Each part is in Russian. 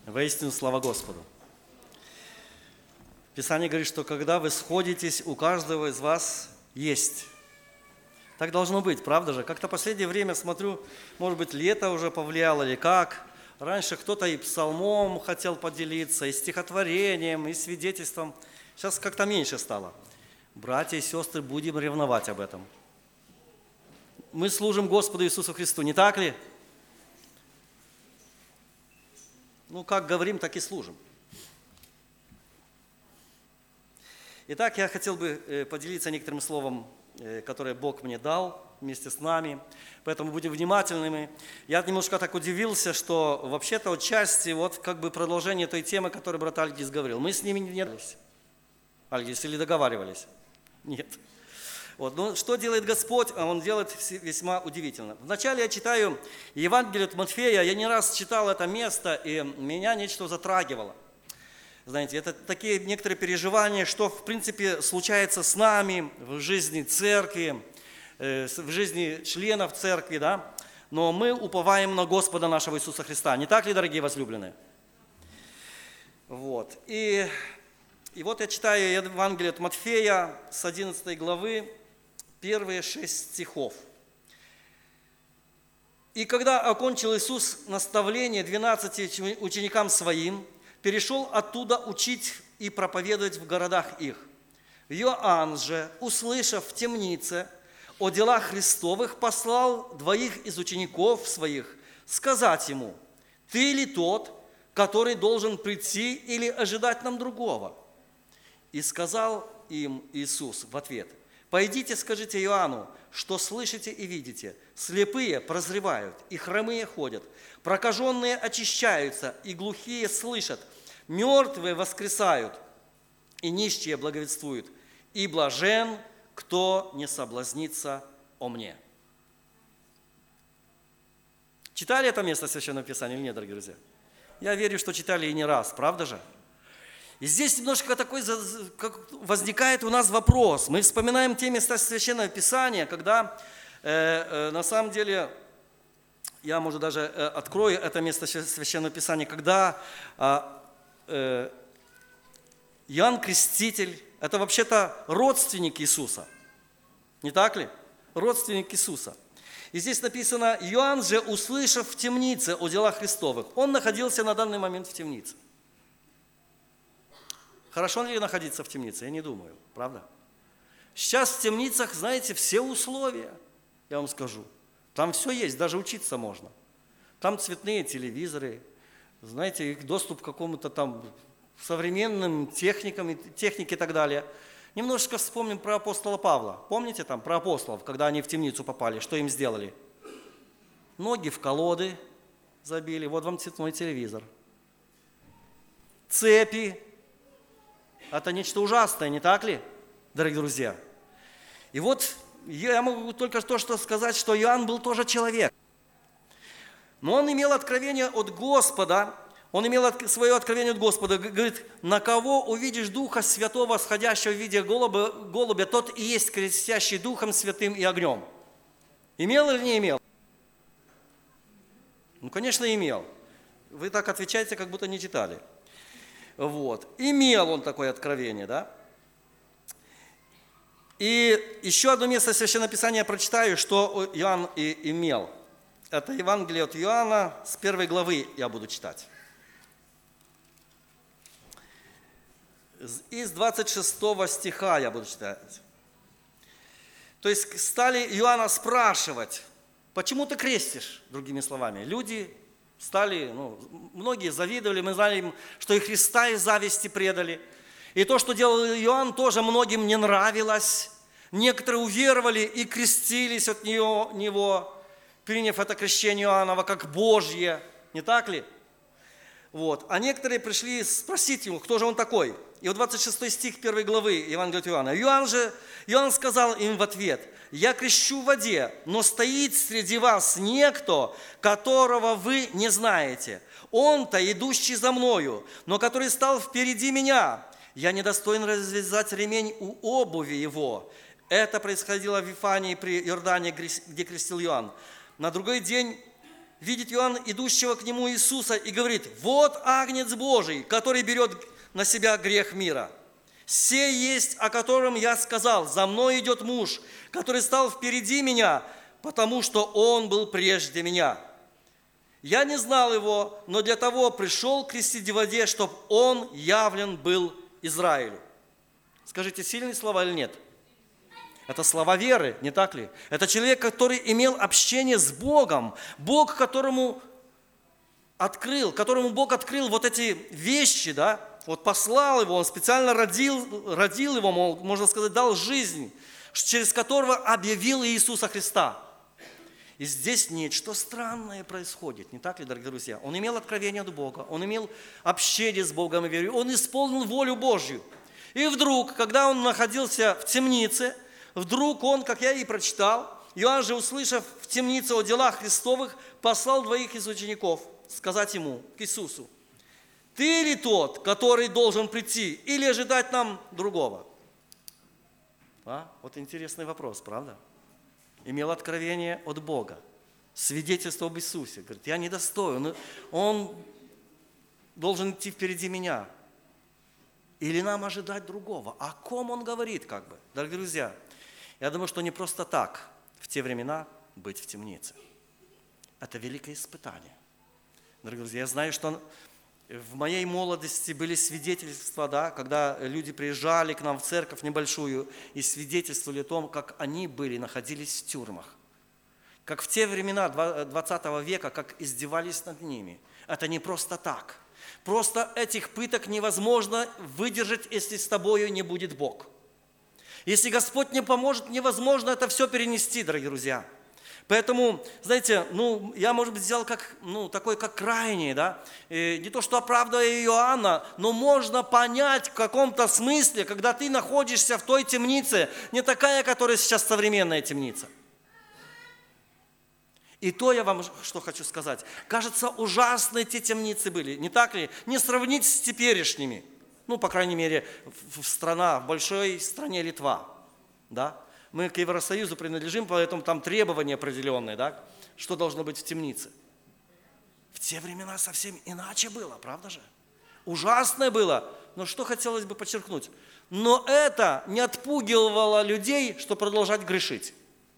Воистину, слава Господу. Писание говорит, что когда вы сходитесь, у каждого из вас есть. Так должно быть, правда же? Как-то в последнее время смотрю, может быть, лето уже повлияло или как. Раньше кто-то и псалмом хотел поделиться, и стихотворением, и свидетельством. Сейчас как-то меньше стало. Братья и сестры, будем ревновать об этом. Мы служим Господу Иисусу Христу, не так ли? Как говорим, так и служим. Итак, я хотел бы поделиться некоторым словом, которое Бог мне дал вместе с нами. Поэтому будем внимательными. Я немножко так удивился, что вообще-то отчасти продолжение той темы, которую брат Альгис говорил. Мы с ними не договаривались. Альгис, или договаривались? Нет. Что делает Господь? Он делает весьма удивительно. Вначале я читаю Евангелие от Матфея. Я не раз читал это место, и меня нечто затрагивало. Знаете, это такие некоторые переживания, что в принципе случается с нами в жизни церкви, в жизни членов церкви, да? Но мы уповаем на Господа нашего Иисуса Христа. Не так ли, дорогие возлюбленные? И я читаю Евангелие от Матфея с 11 главы, первые 6 стихов. «И когда окончил Иисус наставление 12 ученикам Своим, перешел оттуда учить и проповедовать в городах их. Иоанн же, услышав в темнице о делах Христовых, послал 2 из учеников своих сказать ему: «Ты ли тот, который должен прийти, или ожидать нам другого?» И сказал им Иисус в ответ: «Пойдите, скажите Иоанну, что слышите и видите. Слепые прозревают, и хромые ходят, прокаженные очищаются, и глухие слышат, мертвые воскресают, и нищие благовествуют, и блажен, кто не соблазнится о мне». Читали это место Священного Писания или нет, дорогие друзья? Я верю, что читали и не раз, правда же? И здесь немножко такой возникает у нас вопрос. Мы вспоминаем те места Священного Писания, когда на самом деле, я, может, даже открою это место Священного Писания, когда Иоанн Креститель, это вообще-то родственник Иисуса. Не так ли? Родственник Иисуса. И здесь написано: «Иоанн же, услышав в темнице о делах Христовых». Он находился на данный момент в темнице. Хорошо ли находиться в темнице? Я не думаю, правда? Сейчас в темницах, знаете, все условия, я вам скажу. Там все есть, даже учиться можно. Там цветные телевизоры, знаете, их доступ к какому-то там современным технике и так далее. Немножечко вспомним про апостола Павла. Помните там про апостолов, когда они в темницу попали, что им сделали? Ноги в колоды забили, вот вам цветной телевизор. Цепи. Это нечто ужасное, не так ли, дорогие друзья? И я могу только то, что сказать, что Иоанн был тоже человек. Но он имел откровение от Господа, он имел свое откровение от Господа, говорит: «На кого увидишь Духа Святого, сходящего в виде голубя, тот и есть крестящий Духом Святым и огнем». Имел или не имел? Конечно, имел. Вы так отвечаете, как будто не читали. Имел он такое откровение, да? И еще одно место Священного Писания я прочитаю, что Иоанн и имел. Это Евангелие от Иоанна, с 1 главы я буду читать. Из 26 стиха я буду читать. То есть стали Иоанна спрашивать: «Почему ты крестишь?» Другими словами, люди стали, многие завидовали, мы знали, что и Христа из зависти предали. И то, что делал Иоанн, тоже многим не нравилось. Некоторые уверовали и крестились от него, приняв это крещение Иоаннова как Божье. Не так ли? А некоторые пришли спросить его, кто же он такой. И 26 стих 1 главы Евангелия от Иоанна. Иоанн сказал им в ответ: «Я крещу в воде, но стоит среди вас некто, которого вы не знаете. Он-то, идущий за мною, но который стал впереди меня. Я недостоин развязать ремень у обуви его». Это происходило в Вифании при Иордане, где крестил Иоанн. На другой день видит Иоанн идущего к нему Иисуса и говорит: вот Агнец Божий, который берет на себя грех мира. Сей есть, о котором я сказал: за мной идет муж, который стал впереди меня, потому что он был прежде меня. Я не знал его, но для того пришел крестить в воде, чтобы он явлен был Израилю. Скажите, сильные слова или нет? Это слова веры, не так ли? Это человек, который имел общение с Богом. Бог, которому Бог открыл вот эти вещи, да? Вот послал его, он специально родил его, можно сказать, дал жизнь, через которого объявил Иисуса Христа. И здесь нечто странное происходит, не так ли, дорогие друзья? Он имел откровение от Бога, он имел общение с Богом и верой, он исполнил волю Божью. И вдруг, когда он находился в темнице, вдруг он, как я и прочитал, Иоанн же, услышав в темнице о делах Христовых, послал двоих из учеников сказать ему, к Иисусу: ты ли тот, который должен прийти, или ожидать нам другого? Вот интересный вопрос, правда? Имел откровение от Бога, свидетельство об Иисусе. Говорит: я недостоин, он должен идти впереди меня. Или нам ожидать другого? О ком он говорит, как бы? Дорогие друзья, я думаю, что не просто так в те времена быть в темнице. Это великое испытание. Дорогие друзья, я знаю, что в моей молодости были свидетельства, да, когда люди приезжали к нам в церковь небольшую и свидетельствовали о том, как они находились в тюрьмах. Как в те времена 20 века, как издевались над ними. Это не просто так. Просто этих пыток невозможно выдержать, если с тобою не будет Бог. Если Господь не поможет, невозможно это все перенести, дорогие друзья. Поэтому, знаете, я, может быть, взял такой, как крайний, да, не то, что оправдывая Иоанна, но можно понять в каком-то смысле, когда ты находишься в той темнице, не такая, которая сейчас современная темница. И то я вам что хочу сказать. Кажется, ужасные те темницы были, не так ли? Не сравнить с теперешними. По крайней мере, в большой стране Литва, да. Мы к Евросоюзу принадлежим, поэтому там требования определенные, да, что должно быть в темнице. В те времена совсем иначе было, правда же? Ужасное было, но что хотелось бы подчеркнуть? Но это не отпугивало людей, что продолжать грешить.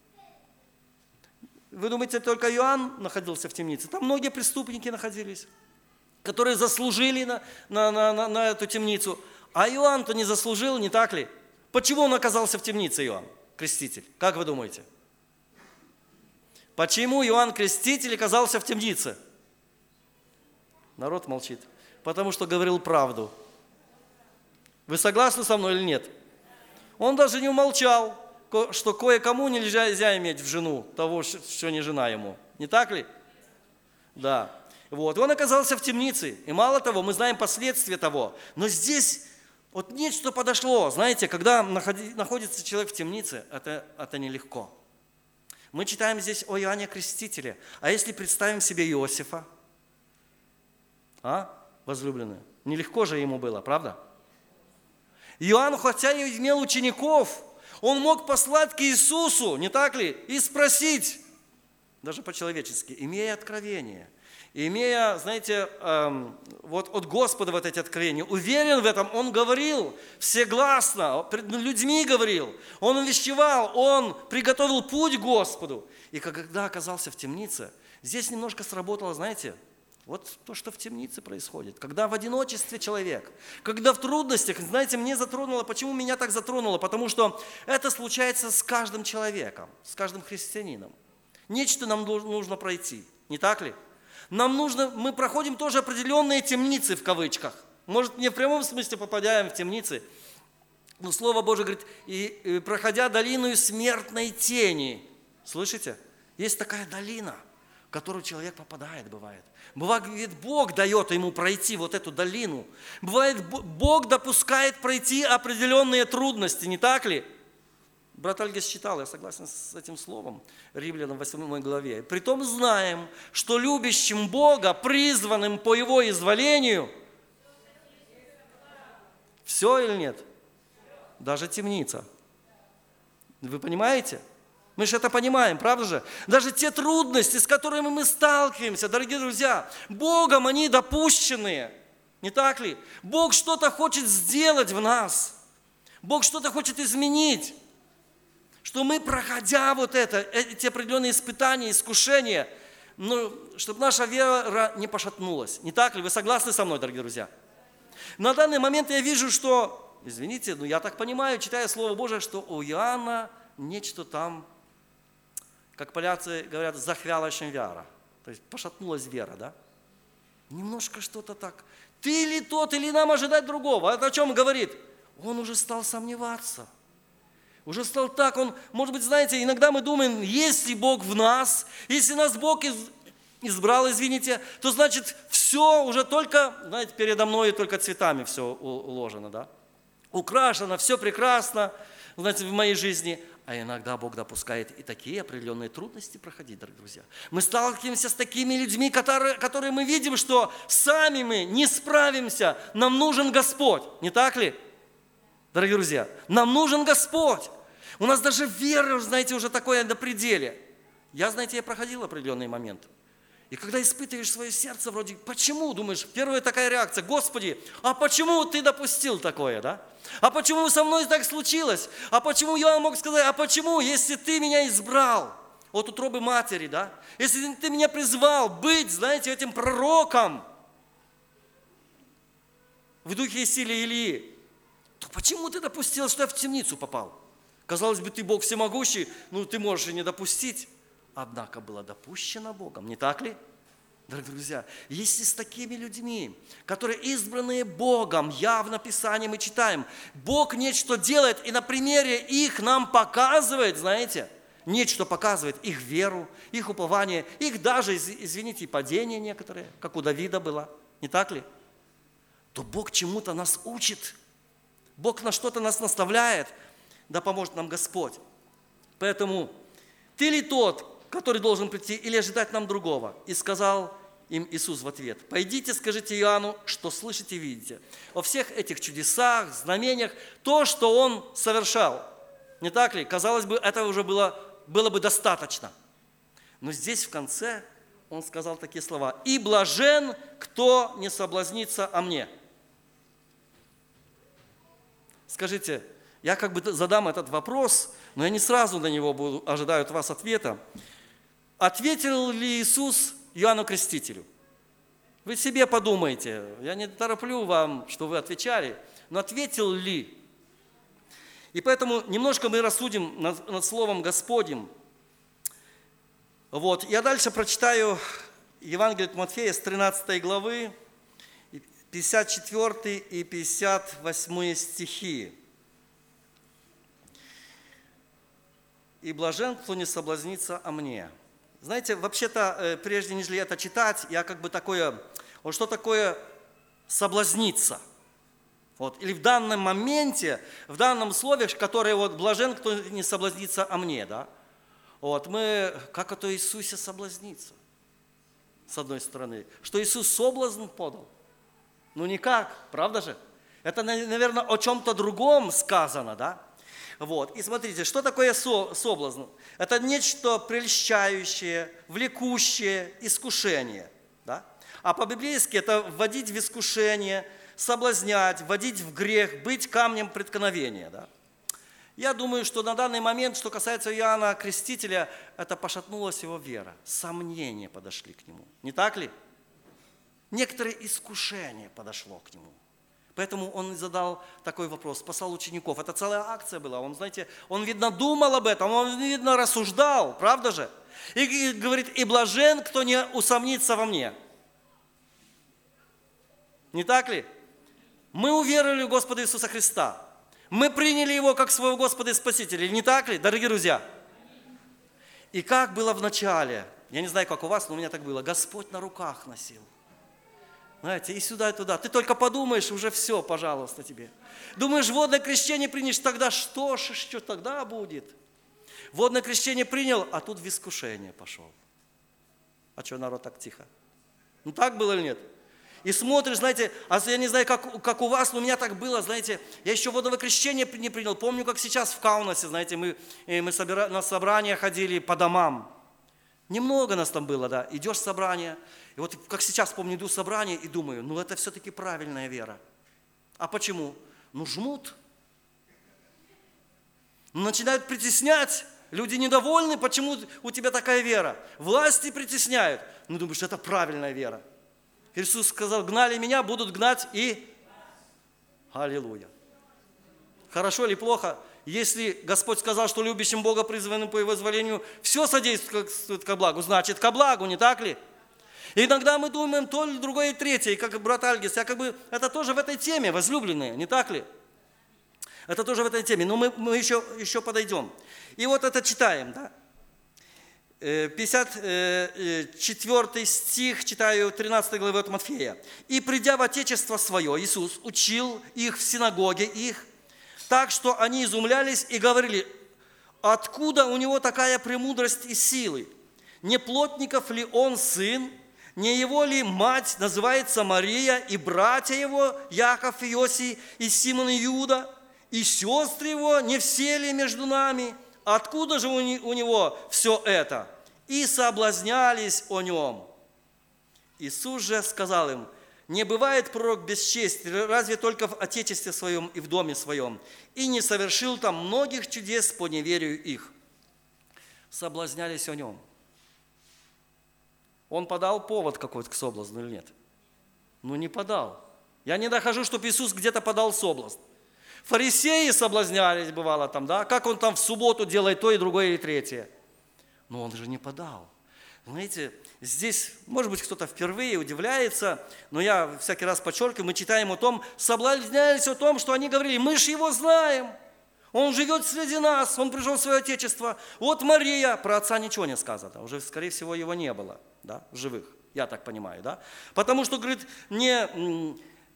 Вы думаете, только Иоанн находился в темнице? Там многие преступники находились, которые заслужили на эту темницу. А Иоанн-то не заслужил, не так ли? Почему он оказался в темнице, Иоанн Креститель? Как вы думаете? Почему Иоанн Креститель оказался в темнице? Народ молчит. Потому что говорил правду. Вы согласны со мной или нет? Он даже не умолчал, что кое-кому нельзя иметь в жену того, что не жена ему. Не так ли? Да. Вот. И он оказался в темнице. И мало того, мы знаем последствия того. Но здесь вот нечто подошло. Знаете, когда находится человек в темнице, это нелегко. Мы читаем здесь о Иоанне Крестителе. А если представим себе Иосифа? Возлюбленные? Нелегко же ему было, правда? Иоанн, хотя и имел учеников, он мог послать к Иисусу, не так ли? И спросить, даже по-человечески, имея откровение, имея, знаете, вот от Господа вот эти откровения, уверен в этом, он говорил всегласно, пред людьми говорил, он увещевал, он приготовил путь к Господу. И когда оказался в темнице, здесь немножко сработало, знаете, вот то, что в темнице происходит. Когда в одиночестве человек, когда в трудностях, знаете, мне затронуло, почему меня так затронуло? Потому что это случается с каждым человеком, с каждым христианином. Нечто нам нужно пройти, не так ли? Мы проходим тоже определенные темницы в кавычках. Может, не в прямом смысле попадаем в темницы, но Слово Божие говорит, и проходя долину смертной тени. Слышите? Есть такая долина, в которую человек попадает, бывает. Бывает, Бог дает ему пройти вот эту долину. Бывает, Бог допускает пройти определенные трудности, не так ли? Брат Альгис читал, я согласен с этим словом, Римлянам 8 главе. «Притом знаем, что любящим Бога, призванным по Его изволению...» Все или нет? Даже темница. Вы понимаете? Мы же это понимаем, правда же? Даже те трудности, с которыми мы сталкиваемся, дорогие друзья, Богом они допущены. Не так ли? Бог что-то хочет сделать в нас. Бог что-то хочет изменить. Что мы, проходя вот эти определенные испытания, искушения, чтобы наша вера не пошатнулась. Не так ли? Вы согласны со мной, дорогие друзья? На данный момент я вижу, что, извините, но я так понимаю, читая Слово Божие, что у Иоанна нечто там, как поляки говорят, захвялащая вера. То есть пошатнулась вера, да? Немножко что-то так. Ты ли тот, или нам ожидать другого? Это о чем говорит? Он уже стал сомневаться. Уже стал так, он, может быть, знаете, иногда мы думаем, если Бог в нас, если нас Бог избрал, извините, то значит все уже только, знаете, передо мной только цветами все уложено, да? Украшено, все прекрасно, знаете, в моей жизни. А иногда Бог допускает и такие определенные трудности проходить, дорогие друзья. Мы сталкиваемся с такими людьми, которые мы видим, что сами мы не справимся. Нам нужен Господь, не так ли? Дорогие друзья, нам нужен Господь. У нас даже вера, знаете, уже такое на пределе. Я проходил определенный момент. И когда испытываешь свое сердце, вроде, почему, думаешь, первая такая реакция, Господи, а почему ты допустил такое, да? А почему со мной так случилось? А почему я мог сказать, а почему, если ты меня избрал от утробы матери, да? Если ты меня призвал быть, знаете, этим пророком в духе и силе Илии, то почему ты допустил, что я в темницу попал? Казалось бы, ты Бог всемогущий, ты можешь и не допустить. Однако было допущено Богом, не так ли? Дорогие друзья, если с такими людьми, которые избранные Богом, явно Писание мы читаем, Бог нечто делает, и на примере их нам показывает, знаете, нечто показывает, их веру, их упование, их даже, извините, падение некоторые, как у Давида было, не так ли? То Бог чему-то нас учит, Бог на что-то нас наставляет, да поможет нам Господь. Поэтому ты ли тот, который должен прийти, или ожидать нам другого? И сказал им Иисус в ответ: пойдите, скажите Иоанну, что слышите и видите. О всех этих чудесах, знамениях, то, что он совершал. Не так ли? Казалось бы, это уже было бы достаточно. Но здесь в конце он сказал такие слова: и блажен, кто не соблазнится о мне. Скажите, я задам этот вопрос, но я не сразу на него ожидаю от вас ответа. Ответил ли Иисус Иоанну Крестителю? Вы себе подумайте, я не тороплю вам, что вы отвечали, но ответил ли? И поэтому немножко мы рассудим над Словом Господним. Я дальше прочитаю Евангелие от Матфея с 13 главы, 54 и 58 стихи. «И блажен, кто не соблазнится о мне». Знаете, вообще-то, прежде нежели это читать, я что такое соблазниться? Или в данном моменте, в данном слове, которое блажен, кто не соблазнится о мне, да? Как это Иисусе соблазниться? С одной стороны. Что Иисус соблазн подал? Никак, правда же? Это, наверное, о чем-то другом сказано, да? И смотрите, что такое соблазн? Это нечто прельщающее, влекущее, искушение. Да? А по-библейски это вводить в искушение, соблазнять, вводить в грех, быть камнем преткновения. Да? Я думаю, что на данный момент, что касается Иоанна Крестителя, это пошатнулась его вера. Сомнения подошли к нему. Не так ли? Некоторое искушение подошло к нему. Поэтому он задал такой вопрос, спасал учеников. Это целая акция была. Он, видно, думал об этом, он, видно, рассуждал, правда же? И говорит, и блажен, кто не усомнится во мне. Не так ли? Мы уверовали в Господа Иисуса Христа. Мы приняли Его как своего Господа и Спасителя. Не так ли, дорогие друзья? И как было в начале, я не знаю, как у вас, но у меня так было, Господь на руках носил. Знаете, и сюда, и туда. Ты только подумаешь, уже все, пожалуйста, тебе. Думаешь, водное крещение принешь, тогда что тогда будет? Водное крещение принял, а тут в искушение пошел. А что народ так тихо? Так было или нет? И смотришь, знаете, а я не знаю, как у вас, но у меня так было, знаете, я еще водное крещение не принял. Помню, как сейчас в Каунасе, знаете, мы на собрания ходили по домам. Немного нас там было, да. Идешь в собрание, и вот как сейчас помню, иду в собрание и думаю, ну это все-таки правильная вера. А почему? Ну жмут. Ну, начинают притеснять. Люди недовольны, почему у тебя такая вера. Власти притесняют. Ну думаешь, это правильная вера. Иисус сказал, гнали меня, будут гнать и... Аллилуйя. Хорошо или плохо? Если Господь сказал, что любящим Бога, призванным по Его изволению, все содействует ко благу, значит, ко благу, не так ли? И иногда мы думаем то или другое, и третье, и как брат Альгис, это тоже в этой теме, возлюбленные, не так ли? Это тоже в этой теме, но мы еще подойдем. И вот это читаем, да? 54 стих, читаю 13 главы от Матфея. «И, придя в Отечество Свое, Иисус учил их в синагоге их, так что они изумлялись и говорили, откуда у Него такая премудрость и силы? Не плотников ли Он сын? Не Его ли мать называется Мария, и братья Его, Яков, Иосий, и Симон, и Иуда, и сестры Его, не все ли между нами? Откуда же у Него все это? И соблазнялись о Нем». Иисус же сказал им, не бывает пророк без чести, разве только в отечестве своем и в доме своем, и не совершил там многих чудес по неверию их. Соблазнялись о Нем. Он подал повод какой-то к соблазну или нет? Ну, не подал. Я не нахожу, чтобы Иисус где-то подал соблазн. Фарисеи соблазнялись, бывало там, да? Как он там в субботу делает то и другое и третье. Но он же не подал. Знаете, здесь, может быть, кто-то впервые удивляется, но я всякий раз подчеркиваю, мы читаем о том, соблазнялись о том, что они говорили, мы же его знаем, он живет среди нас, он пришел в свое отечество. Вот Мария, про отца ничего не сказано, уже, скорее всего, его не было, да, в живых, я так понимаю, да. Потому что, говорит, не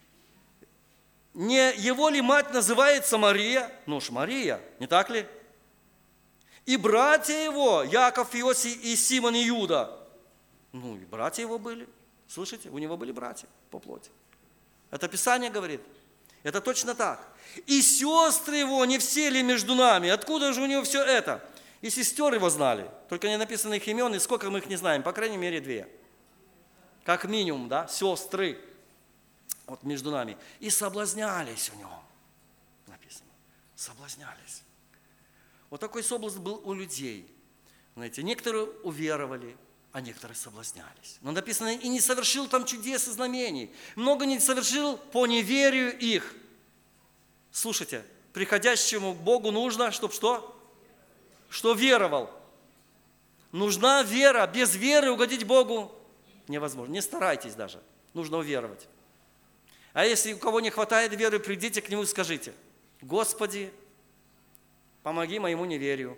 его ли мать называется Мария? Ну уж Мария, не так ли? И братья его, Яков, Иосий и Симон, и Иуда. Ну, и братья его были. Слышите, у него были братья по плоти. Это Писание говорит. Это точно так. И сестры его, не все ли между нами? Откуда же у него все это? И сестер его знали. Только не написано их имен, и сколько мы их не знаем. По крайней мере, 2. Как минимум, да, сестры. Вот между нами. И соблазнялись у нем. Написано. Соблазнялись. Вот такой соблазн был у людей. Знаете, некоторые уверовали, а некоторые соблазнялись. Но написано, и не совершил там чудес и знамений. Много не совершил по неверию их. Слушайте, приходящему к Богу нужно, чтобы что? Что веровал. Нужна вера. Без веры угодить Богу невозможно. Не старайтесь даже. Нужно уверовать. А если у кого не хватает веры, придите к Нему и скажите, Господи, помоги моему неверию.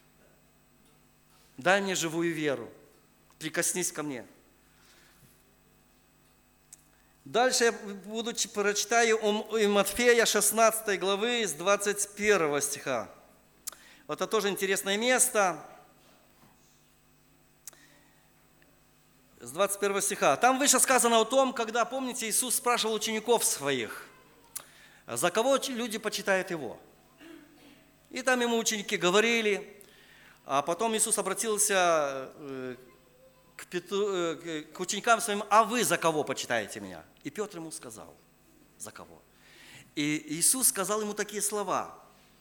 Дай мне живую веру. Прикоснись ко мне. Дальше я прочитаю у Матфея 16 главы с 21 стиха. Это тоже интересное место. С 21 стиха. Там выше сказано о том, когда, помните, Иисус спрашивал учеников своих, за кого люди почитают Его. И там ему ученики говорили, а потом Иисус обратился к ученикам своим, а вы за кого почитаете меня? И Петр ему сказал, за кого? И Иисус сказал ему такие слова.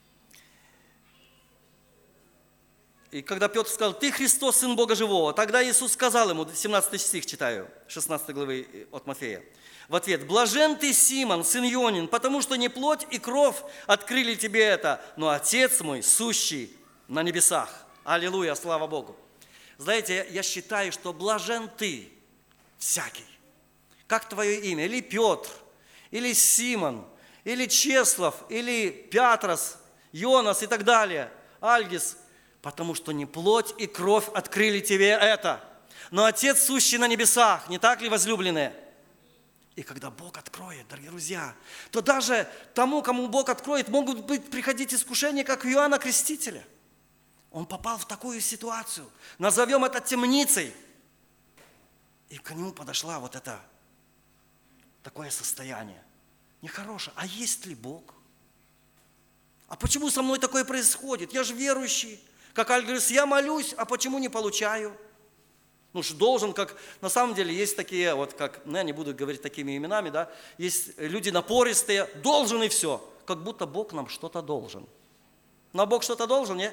И когда Петр сказал, ты Христос, Сын Бога Живого, тогда Иисус сказал ему, 17 стих читаю, 16 главы от Матфея, в ответ, блажен ты, Симон, сын Ионин, потому что не плоть и кровь открыли тебе это, но Отец мой, сущий на небесах. Аллилуйя, слава Богу. Знаете, я считаю, что блажен ты, всякий. Как твое имя? Или Петр, или Симон, или Чеслав, или Пятрос, Йонас и так далее, Альгис, потому что не плоть и кровь открыли тебе это, но Отец, сущий на небесах, не так ли, возлюбленные? И когда Бог откроет, дорогие друзья, то даже тому, кому Бог откроет, могут приходить искушения, как у Иоанна Крестителя. Он попал в такую ситуацию, назовем это темницей. И к нему подошла вот эта такое состояние. Нехорошее. А есть ли Бог? А почему со мной такое происходит? Я же верующий. Как Аль говорит, я молюсь, а почему не получаю? Ну что должен, как на самом деле есть такие, вот как, я не буду говорить такими именами, да, есть люди напористые, должен и все. Как будто Бог нам что-то должен. Но Бог что-то должен, не?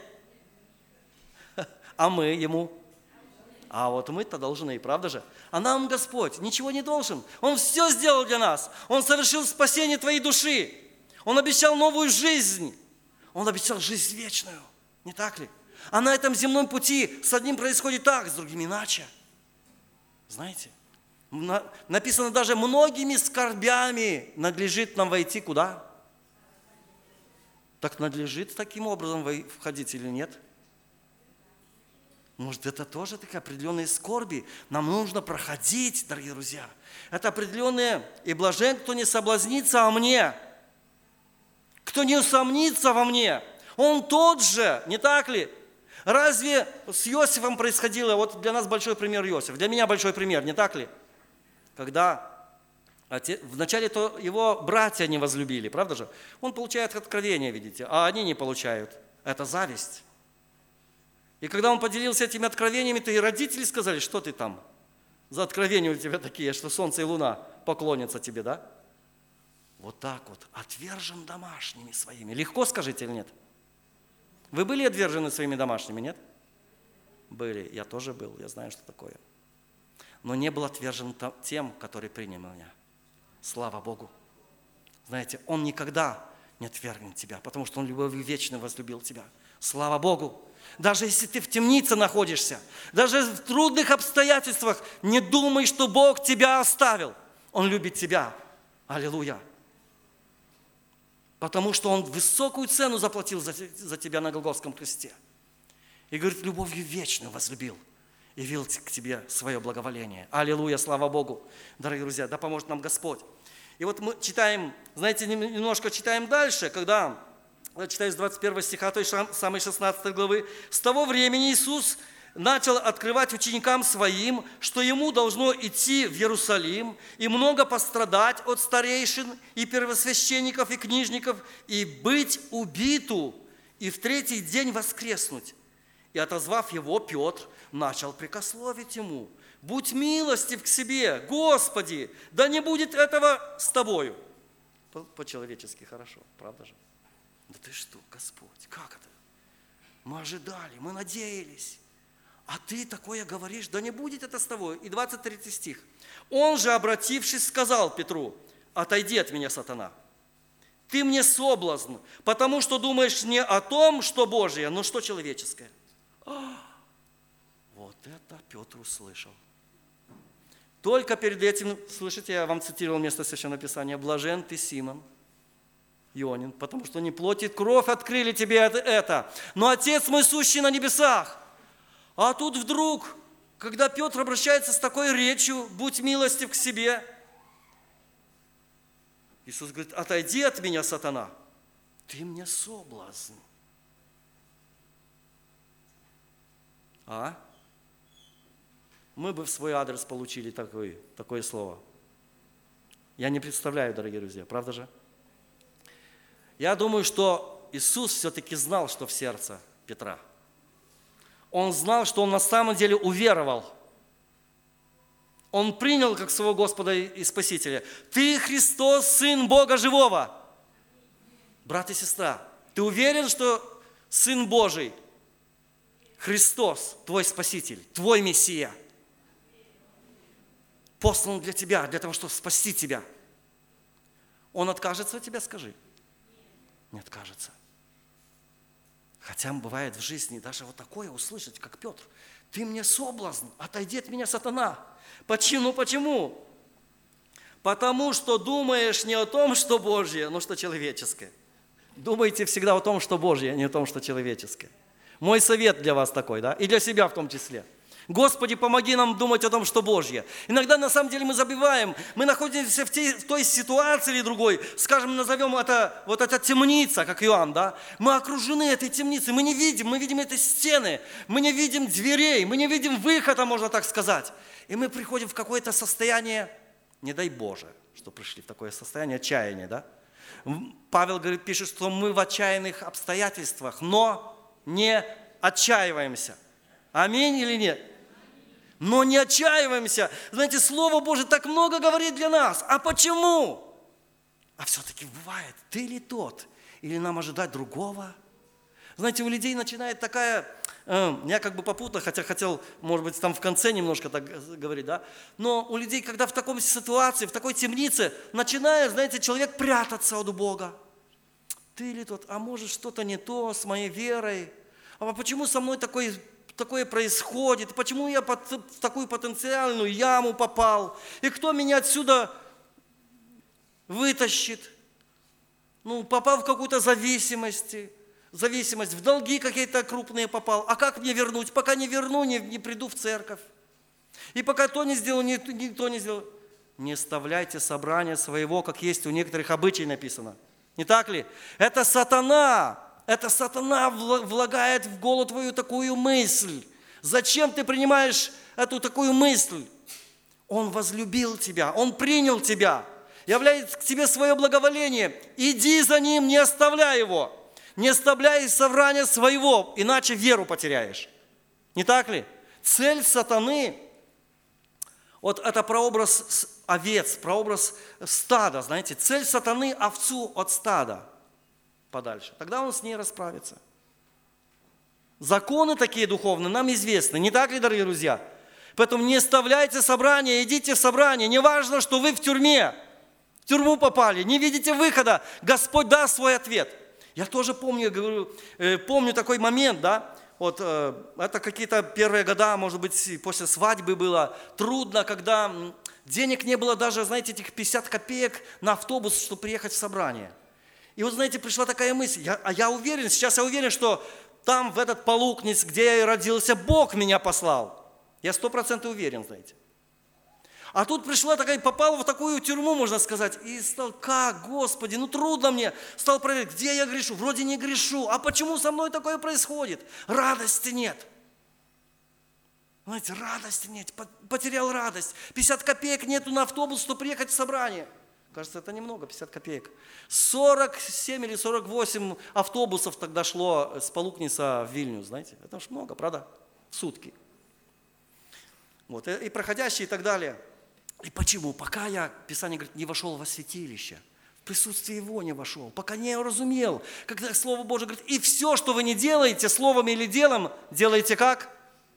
А мы Ему? А вот мы-то должны, правда же? А нам Господь ничего не должен. Он все сделал для нас. Он совершил спасение твоей души. Он обещал новую жизнь. Он обещал жизнь вечную. Не так ли? А на этом земном пути с одним происходит так, с другим иначе. Знаете? Написано даже, многими скорбями надлежит нам войти куда? Так надлежит таким образом входить или нет? Может, это тоже такие определенные скорби. Нам нужно проходить, дорогие друзья. Это определенные, и блажен, кто не соблазнится о мне, кто не усомнится во мне. Он тот же, не так ли? Разве с Иосифом происходило, вот для нас большой пример Иосиф, для меня большой пример, не так ли? Когда вначале то его братья не возлюбили, правда же? Он получает откровение, видите, а они не получают. Это зависть. И когда он поделился этими откровениями, то и родители сказали, что ты там? За откровения у тебя такие, что солнце и луна поклонятся тебе, да? Вот так вот, отвержен домашними своими. Легко, скажите, или нет? Вы были отвержены своими домашними, нет? Были, я тоже был, я знаю, что такое. Но не был отвержен тем, который принял меня. Слава Богу. Знаете, Он никогда не отвергнет тебя, потому что Он любовью вечной возлюбил тебя. Слава Богу. Даже если ты в темнице находишься, даже в трудных обстоятельствах, не думай, что Бог тебя оставил. Он любит тебя. Аллилуйя. Потому что Он высокую цену заплатил за тебя на Голгофском кресте. И говорит, любовью вечную возлюбил. Явил к тебе свое благоволение. Аллилуйя, слава Богу. Дорогие друзья, да поможет нам Господь. И вот мы читаем, знаете, немножко читаем дальше, когда... Я читаю с 21 стиха той самой 16 главы. «С того времени Иисус начал открывать ученикам Своим, что Ему должно идти в Иерусалим и много пострадать от старейшин и первосвященников и книжников, и быть убиту, и в третий день воскреснуть. И, отозвав Его, Петр начал прикословить Ему: будь милостив к себе, Господи, да не будет этого с Тобою». По-человечески хорошо, правда же? Да ты что, Господь, как это? Мы ожидали, мы надеялись. А ты такое говоришь, да не будет это с тобой. И 23 стих. Он же, обратившись, сказал Петру: отойди от меня, сатана. Ты мне соблазн, потому что думаешь не о том, что Божие, но что человеческое. Вот это Петр услышал. Только перед этим, слышите, я вам цитировал место Священного Писания: блажен ты, Симон Ионин, потому что не плоть и кровь открыли тебе это, но Отец мой, сущий на небесах. А тут вдруг, когда Петр обращается с такой речью: будь милостив к себе, Иисус говорит: отойди от меня, сатана, ты мне соблазн. Мы бы в свой адрес получили такое слово. Я не представляю, дорогие друзья, правда же? Я думаю, что Иисус все-таки знал, что в сердце Петра. Он знал, что он на самом деле уверовал. Он принял как своего Господа и Спасителя. Ты Христос, Сын Бога Живого. Брат и сестра, ты уверен, что Сын Божий, Христос, твой Спаситель, твой Мессия, послан для тебя, для того, чтобы спасти тебя? Он откажется от тебя, скажи? Не откажется. Хотя бывает в жизни даже вот такое услышать, как Петр: ты мне соблазн, отойди от меня, сатана. Почему? Потому что думаешь не о том, что Божье, но что человеческое. Думайте всегда о том, что Божье, а не о том, что человеческое. Мой совет для вас такой, да, и для себя в том числе. Господи, помоги нам думать о том, что Божье. Иногда, на самом деле, мы забываем, мы находимся в той ситуации или другой, скажем, назовем это, вот эта темница, как Иоанн, да? Мы окружены этой темницей, мы видим эти стены, мы не видим дверей, мы не видим выхода, можно так сказать. И мы приходим в какое-то состояние Не дай Боже, что пришли в такое состояние отчаяния, да? Павел говорит, пишет, что мы в отчаянных обстоятельствах, но не отчаиваемся. Аминь или нет? Но не отчаиваемся. Знаете, Слово Божие так много говорит для нас. А почему? А все-таки бывает, ты ли тот? Или нам ожидать другого? Знаете, у людей начинает такая, я как бы попутно, хотя хотел, может быть, там в конце немножко так говорить, да, но у людей, когда в такой ситуации, в такой темнице, начинает, знаете, человек прятаться от Бога. Ты ли тот? А может, что-то не то с моей верой? А почему со мной такое происходит? Почему я в такую потенциальную яму попал? И кто меня отсюда вытащит? Попал в какую-то зависимость, в долги какие-то крупные попал. А как мне вернуть? Пока не верну, не приду в церковь. И пока то не сделаю, никто не сделал. Не оставляйте собрания своего, как есть у некоторых обычай написано. Не так ли? Это сатана влагает в голову твою такую мысль. Зачем ты принимаешь эту такую мысль? Он возлюбил тебя, Он принял тебя, являет к тебе свое благоволение. Иди за Ним, не оставляй Его. Не оставляй собрания своего, иначе веру потеряешь. Не так ли? Цель сатаны, вот это прообраз овец, прообраз стада, знаете. Цель сатаны – овцу от стада подальше. Тогда он с ней расправится. Законы такие духовные нам известны. Не так ли, дорогие друзья? Поэтому не оставляйте собрания, идите в собрание. Не важно, что вы в тюрьме, в тюрьму попали, не видите выхода. Господь даст свой ответ. Я тоже помню такой момент, да, вот это какие-то первые года, может быть, после свадьбы было трудно, когда денег не было даже, знаете, этих 50 копеек на автобус, чтобы приехать в собрание. И вот, знаете, пришла такая мысль, сейчас я уверен, что там, в этот Полукниц, где я и родился, Бог меня послал. Я 100% уверен, знаете. А тут попал в такую тюрьму, можно сказать, и стал, как, Господи, трудно мне. Стал проверять, где я грешу, вроде не грешу. А почему со мной такое происходит? Радости нет. Знаете, радости нет, потерял радость. 50 копеек нету на автобус, чтобы приехать в собрание. Кажется, это немного, 50 копеек. 47 или 48 автобусов тогда шло с Полукница в Вильнюс, знаете. Это уж много, правда? В сутки. Вот, и проходящие и так далее. И почему? Пока Писание говорит, не вошел во святилище, в присутствие Его не вошел, пока не уразумел, когда Слово Божие говорит, и все, что вы не делаете, словом или делом, делаете как?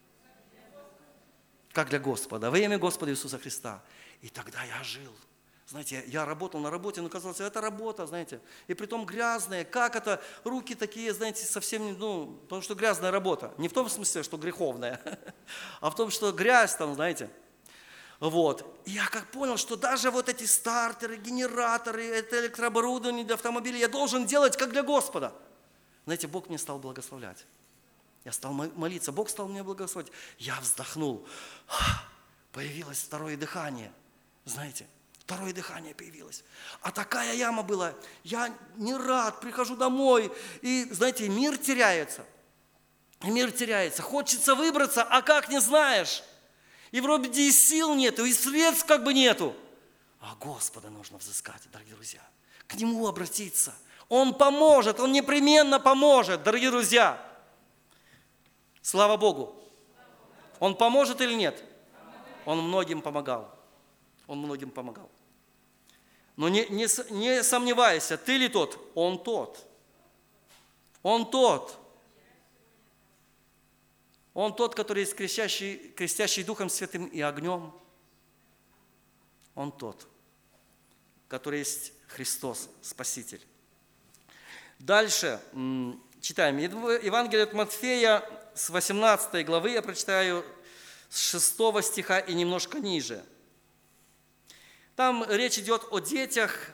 Как для Господа, во имя Господа Иисуса Христа. И тогда я жил. Знаете, я работал на работе, но казалось, это работа, знаете, и притом грязная. Как это? Руки такие, знаете, совсем, потому что грязная работа. Не в том смысле, что греховная, а в том, что грязь там, знаете. Вот. И я как понял, что даже вот эти стартеры, генераторы, это электрооборудование для автомобиля я должен делать как для Господа. Знаете, Бог мне стал благословлять. Я стал молиться, Бог стал мне благословлять. Я вздохнул. Появилось второе дыхание. Знаете, второе дыхание появилось. А такая яма была. Я не рад, прихожу домой. И, знаете, мир теряется. Мир теряется. Хочется выбраться, а как не знаешь. И вроде и сил нету, и средств как бы нету. А Господа нужно взыскать, дорогие друзья. К Нему обратиться. Он поможет, Он непременно поможет, дорогие друзья. Слава Богу. Он поможет или нет? Он многим помогал. Он многим помогал. Но не сомневайся, ты ли тот? Он тот. Он тот. Он тот, который есть крестящий Духом Святым и огнем. Он тот, который есть Христос, Спаситель. Дальше читаем. Евангелие от Матфея с 18 главы, я прочитаю с 6 стиха и немножко ниже. Там речь идет о детях,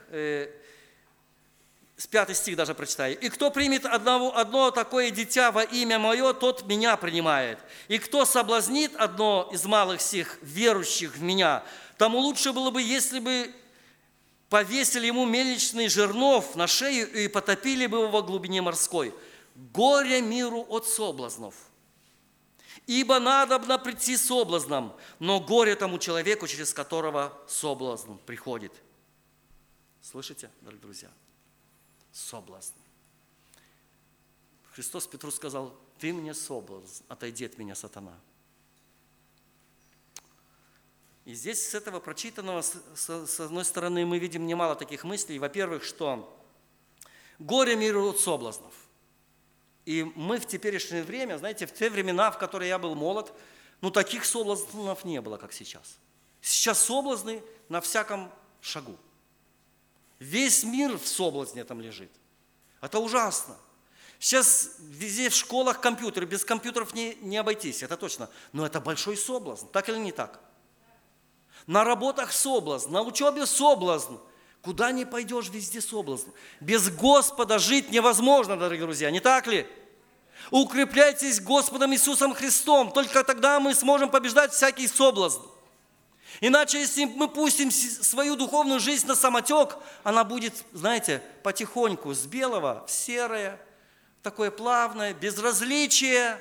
с 5 стих даже прочитаю. «И кто примет одно такое дитя во имя Мое, тот Меня принимает. И кто соблазнит одно из малых сих, верующих в Меня, тому лучше было бы, если бы повесили ему мельничный жернов на шею и потопили бы его во глубине морской. Горе миру от соблазнов». Ибо надобно прийти соблазном, но горе тому человеку, через которого соблазн приходит. Слышите, дорогие друзья? Соблазн. Христос Петру сказал: ты мне соблазн, отойди от меня, сатана. И здесь с этого прочитанного, с одной стороны, мы видим немало таких мыслей. Во-первых, что горе миру от соблазнов. И мы в теперешнее время, знаете, в те времена, в которые я был молод, таких соблазнов не было, как сейчас. Сейчас соблазны на всяком шагу. Весь мир в соблазне там лежит. Это ужасно. Сейчас везде в школах компьютеры, без компьютеров не обойтись, это точно. Но это большой соблазн, так или не так? На работах соблазн, на учебе соблазн. Куда ни пойдешь, везде соблазн. Без Господа жить невозможно, дорогие друзья, не так ли? Укрепляйтесь Господом Иисусом Христом, только тогда мы сможем побеждать всякий соблазн. Иначе, если мы пустим свою духовную жизнь на самотек, она будет, знаете, потихоньку с белого в серое, такое плавное, безразличие.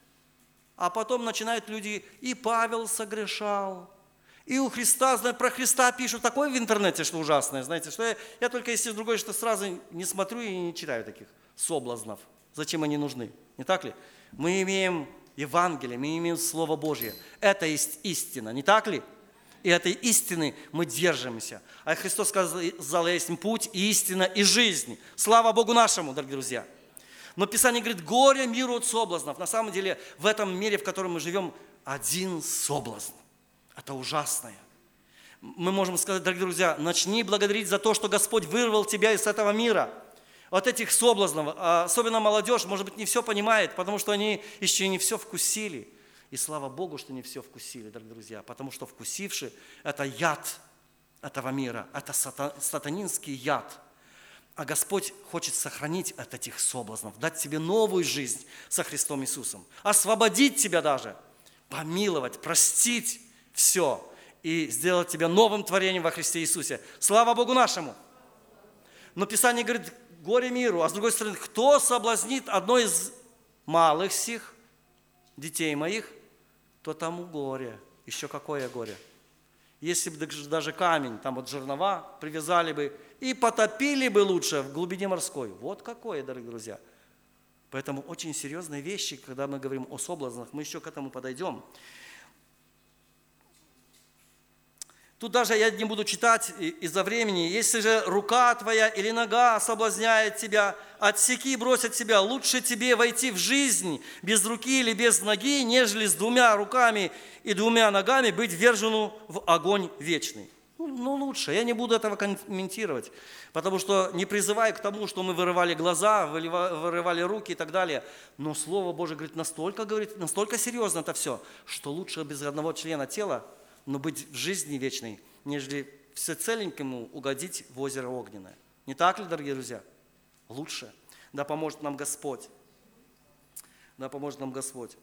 А потом начинают люди: и Павел согрешал, и у Христа, про Христа пишут такое в интернете, что ужасное, знаете, что я только если другое, что сразу не смотрю и не читаю таких соблазнов. Зачем они нужны? Не так ли? Мы имеем Евангелие, мы имеем Слово Божье. Это есть истина, не так ли? И этой истины мы держимся. А Христос сказал: я есть путь, и истина, и жизнь. Слава Богу нашему, дорогие друзья. Но Писание говорит: горе миру от соблазнов. На самом деле, в этом мире, в котором мы живем, один соблазн. Это ужасное. Мы можем сказать, дорогие друзья, начни благодарить за то, что Господь вырвал тебя из этого мира. От этих соблазнов, особенно молодежь, может быть, не все понимает, потому что они еще не все вкусили. И слава Богу, что не все вкусили, дорогие друзья, потому что вкусивши – это яд этого мира, это сатанинский яд. А Господь хочет сохранить от этих соблазнов, дать тебе новую жизнь со Христом Иисусом, освободить тебя даже, помиловать, простить все и сделать тебя новым творением во Христе Иисусе. Слава Богу нашему! Но Писание говорит: горе миру, а с другой стороны, кто соблазнит одно из малых сих, детей моих, то тому горе. Еще какое горе? Если бы даже камень, там вот жернова привязали бы и потопили бы лучше в глубине морской. Вот какое, дорогие друзья. Поэтому очень серьезные вещи, когда мы говорим о соблазнах, мы еще к этому подойдем. Тут даже я не буду читать из-за времени. Если же рука твоя или нога соблазняет тебя, отсеки, брось от себя. Лучше тебе войти в жизнь без руки или без ноги, нежели с двумя руками и двумя ногами быть ввержену в огонь вечный. Лучше. Я не буду этого комментировать, потому что не призываю к тому, что мы вырывали глаза, вырывали руки и так далее. Но Слово Божие говорит, настолько серьезно это все, что лучше без одного члена тела, но быть в жизни вечной, нежели всецеленькому угодить в озеро огненное. Не так ли, дорогие друзья? Лучше. Да поможет нам Господь. Да поможет нам Господь.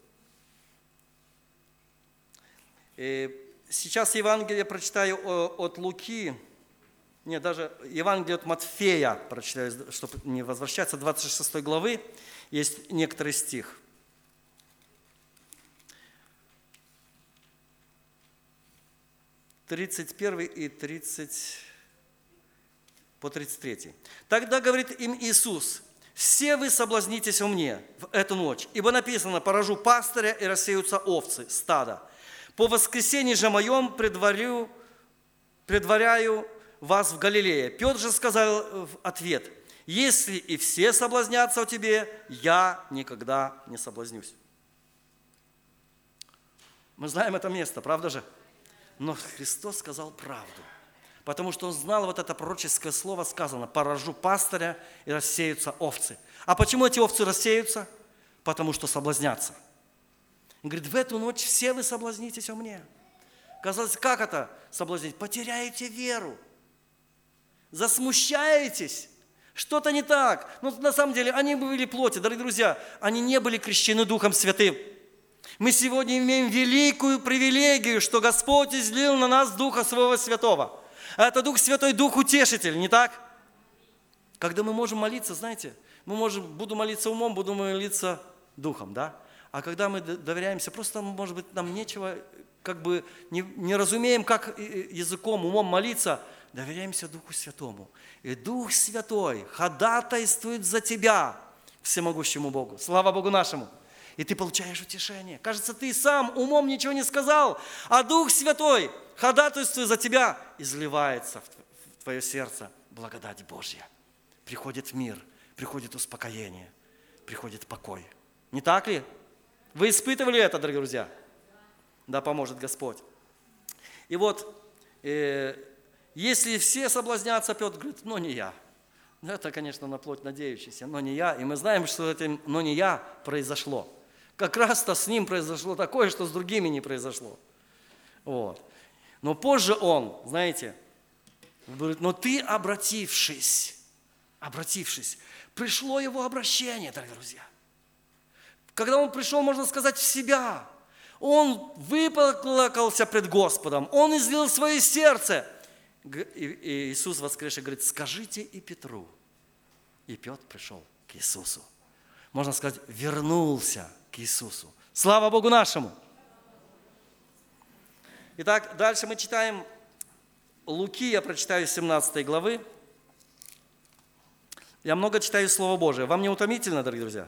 Сейчас Евангелие прочитаю от Луки. Нет, даже Евангелие от Матфея прочитаю, чтобы не возвращаться, 26 главы. Есть некоторый стих. 31 и 30, по 33. Тогда говорит им Иисус: «Все вы соблазнитесь у мне в эту ночь, ибо написано: поражу пастыря, и рассеются овцы, стада. По воскресенье же моем предваряю вас в Галилее». Петр же сказал в ответ: «Если и все соблазнятся у тебе, я никогда не соблазнюсь». Мы знаем это место, правда же? Но Христос сказал правду, потому что Он знал вот это пророческое слово сказано: «Поражу пастыря, и рассеются овцы». А почему эти овцы рассеются? Потому что соблазнятся. Он говорит: в эту ночь все вы соблазнитесь у мне. Казалось, как это соблазнить? Потеряете веру, засмущаетесь, что-то не так. Но на самом деле они были плоти, дорогие друзья, они не были крещены Духом Святым. Мы сегодня имеем великую привилегию, что Господь излил на нас Духа Своего Святого. А это Дух Святой, Дух Утешитель, не так? Когда мы можем молиться, знаете, буду молиться умом, буду молиться духом, да? А когда мы доверяемся, просто, может быть, нам нечего, как бы не разумеем, как языком, умом молиться, доверяемся Духу Святому. И Дух Святой ходатайствует за тебя, всемогущему Богу. Слава Богу нашему. И ты получаешь утешение. Кажется, ты сам умом ничего не сказал, а Дух Святой, ходатайствуя за тебя, изливается в твое сердце благодать Божья. Приходит мир, приходит успокоение, приходит покой. Не так ли? Вы испытывали это, дорогие друзья? Да поможет Господь. И вот, если все соблазнятся, Петр говорит, но не я. Это, конечно, на плоть надеющийся, но не я. И мы знаем, что это «но не я» произошло. Как раз-то с ним произошло такое, что с другими не произошло. Вот. Но позже он, знаете, говорит, но ты, обратившись, пришло его обращение, дорогие друзья. Когда он пришел, можно сказать, в себя, он выплакался пред Господом, он излил свое сердце. И Иисус воскресший говорит, скажите и Петру. И Петр пришел к Иисусу. Можно сказать, вернулся к Иисусу. Слава Богу нашему! Итак, дальше мы читаем Луки, я прочитаю с 17 главы. Я много читаю Слово Божие. Вам не утомительно, дорогие друзья?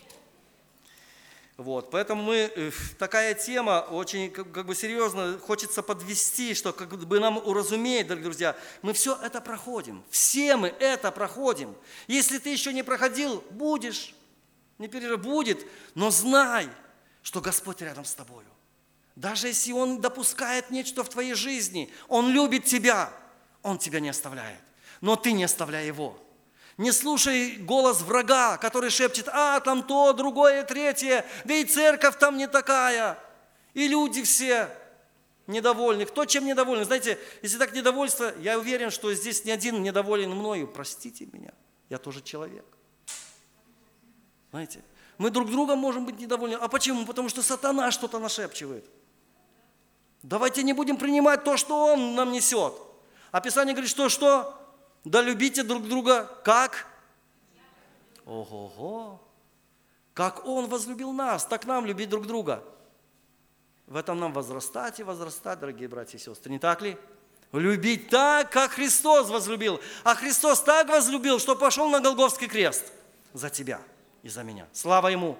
Вот, поэтому такая тема очень как бы серьезно хочется подвести, что как бы нам уразуметь, дорогие друзья, мы все это проходим, все мы это проходим. Если ты еще не проходил, будешь, не переживай, будет, но знай, что Господь рядом с тобою. Даже если Он допускает нечто в твоей жизни, Он любит тебя, Он тебя не оставляет, но ты не оставляй Его. Не слушай голос врага, который шепчет, там то, другое, третье, да и церковь там не такая. И люди все недовольны. Кто чем недоволен? Знаете, если так недовольство, я уверен, что здесь ни один недоволен мною. Простите меня, я тоже человек. Знаете, мы друг другом можем быть недовольны. А почему? Потому что сатана что-то нашепчивает. Давайте не будем принимать то, что он нам несет. А Писание говорит, что? Да любите друг друга как? Ого-го! Как Он возлюбил нас, так нам любить друг друга. В этом нам возрастать и возрастать, дорогие братья и сестры, не так ли? Любить так, как Христос возлюбил. А Христос так возлюбил, что пошел на Голгофский крест за тебя и за меня. Слава Ему!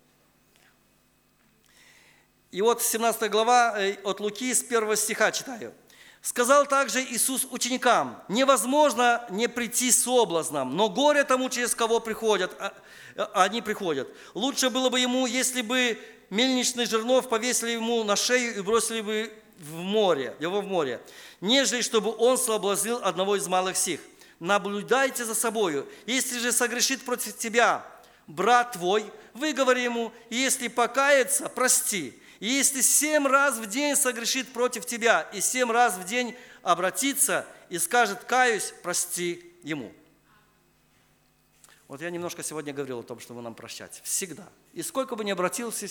И вот 17 глава от Луки с 1 стиха читаю. Сказал также Иисус ученикам, невозможно не прийти с соблазном, но горе тому, через кого они приходят. Лучше было бы ему, если бы мельничный жернов повесили ему на шею и бросили бы его в море, нежели чтобы он соблазнил одного из малых сих. Наблюдайте за собою. Если же согрешит против тебя брат твой, выговори ему, и если покается, прости. И если 7 раз в день согрешит против тебя, и 7 раз в день обратится и скажет, каюсь, прости ему. Вот я немножко сегодня говорил о том, что нам прощать. Всегда. И сколько бы ни обратился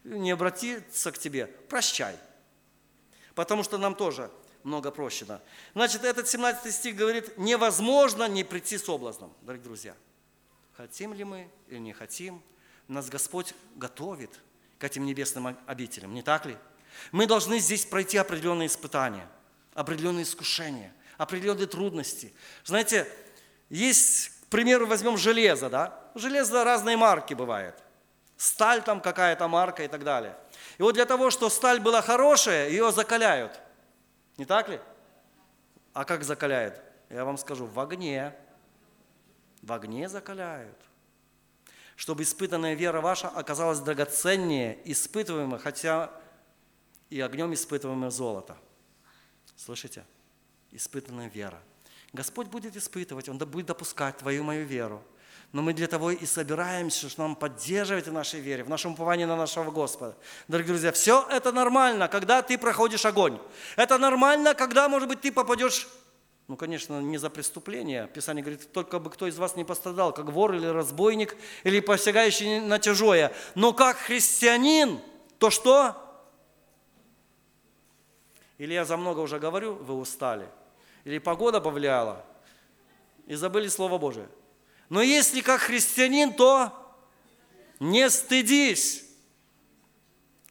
к тебе, прощай. Потому что нам тоже много прощено. Значит, этот 17 стих говорит, невозможно не прийти с соблазном, дорогие друзья. Хотим ли мы или не хотим, нас Господь готовит к этим небесным обителям, не так ли? Мы должны здесь пройти определенные испытания, определенные искушения, определенные трудности. Знаете, есть, к примеру, возьмем железо, да? Железо разной марки бывает. Сталь там какая-то марка и так далее. И вот для того, чтобы сталь была хорошая, ее закаляют. Не так ли? А как закаляют? Я вам скажу, в огне. В огне закаляют. Чтобы испытанная вера ваша оказалась драгоценнее, испытываемая, хотя и огнем испытываемое золото. Слышите? Испытанная вера. Господь будет испытывать, Он будет допускать твою и мою веру. Но мы для того и собираемся, что нам поддерживать в нашей вере, в нашем уповании на нашего Господа. Дорогие друзья, все это нормально, когда ты проходишь огонь. Это нормально, когда, может быть, ты попадешь, конечно, не за преступление. Писание говорит, только бы кто из вас не пострадал, как вор или разбойник, или посягающий на чужое. Но как христианин, то что? Или я за много уже говорю, вы устали. Или погода повлияла, и забыли Слово Божие. Но если как христианин, то не стыдись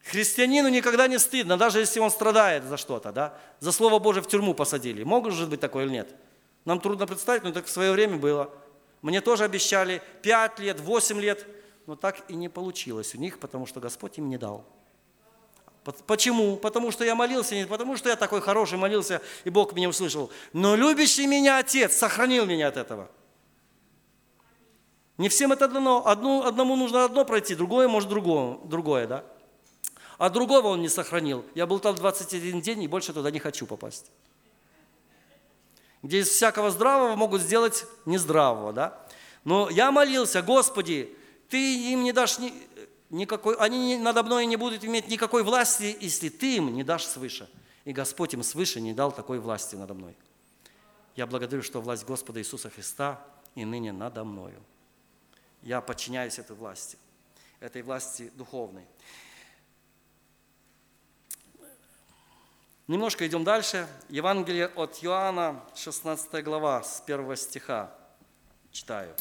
Христианину никогда не стыдно, даже если он страдает за что-то, да? За Слово Божие в тюрьму посадили. Может же быть такое или нет? Нам трудно представить, но так в свое время было. Мне тоже обещали 5 лет, 8 лет, но так и не получилось у них, потому что Господь им не дал. Почему? Потому что я молился, не потому что я такой хороший молился, и Бог меня услышал. Но любящий меня Отец сохранил меня от этого. Не всем это дано. Одному нужно одно пройти, другое может другое, да? А другого Он не сохранил. Я был там 21 день и больше туда не хочу попасть. Где из всякого здравого могут сделать нездравого, да? Но я молился: Господи, Ты им не дашь никакой, они надо мной не будут иметь никакой власти, если Ты им не дашь свыше. И Господь им свыше не дал такой власти надо мной. Я благодарю, что власть Господа Иисуса Христа и ныне надо мною. Я подчиняюсь этой власти духовной. Немножко идем дальше. Евангелие от Иоанна, 16 глава, с 1 стиха. Читаю.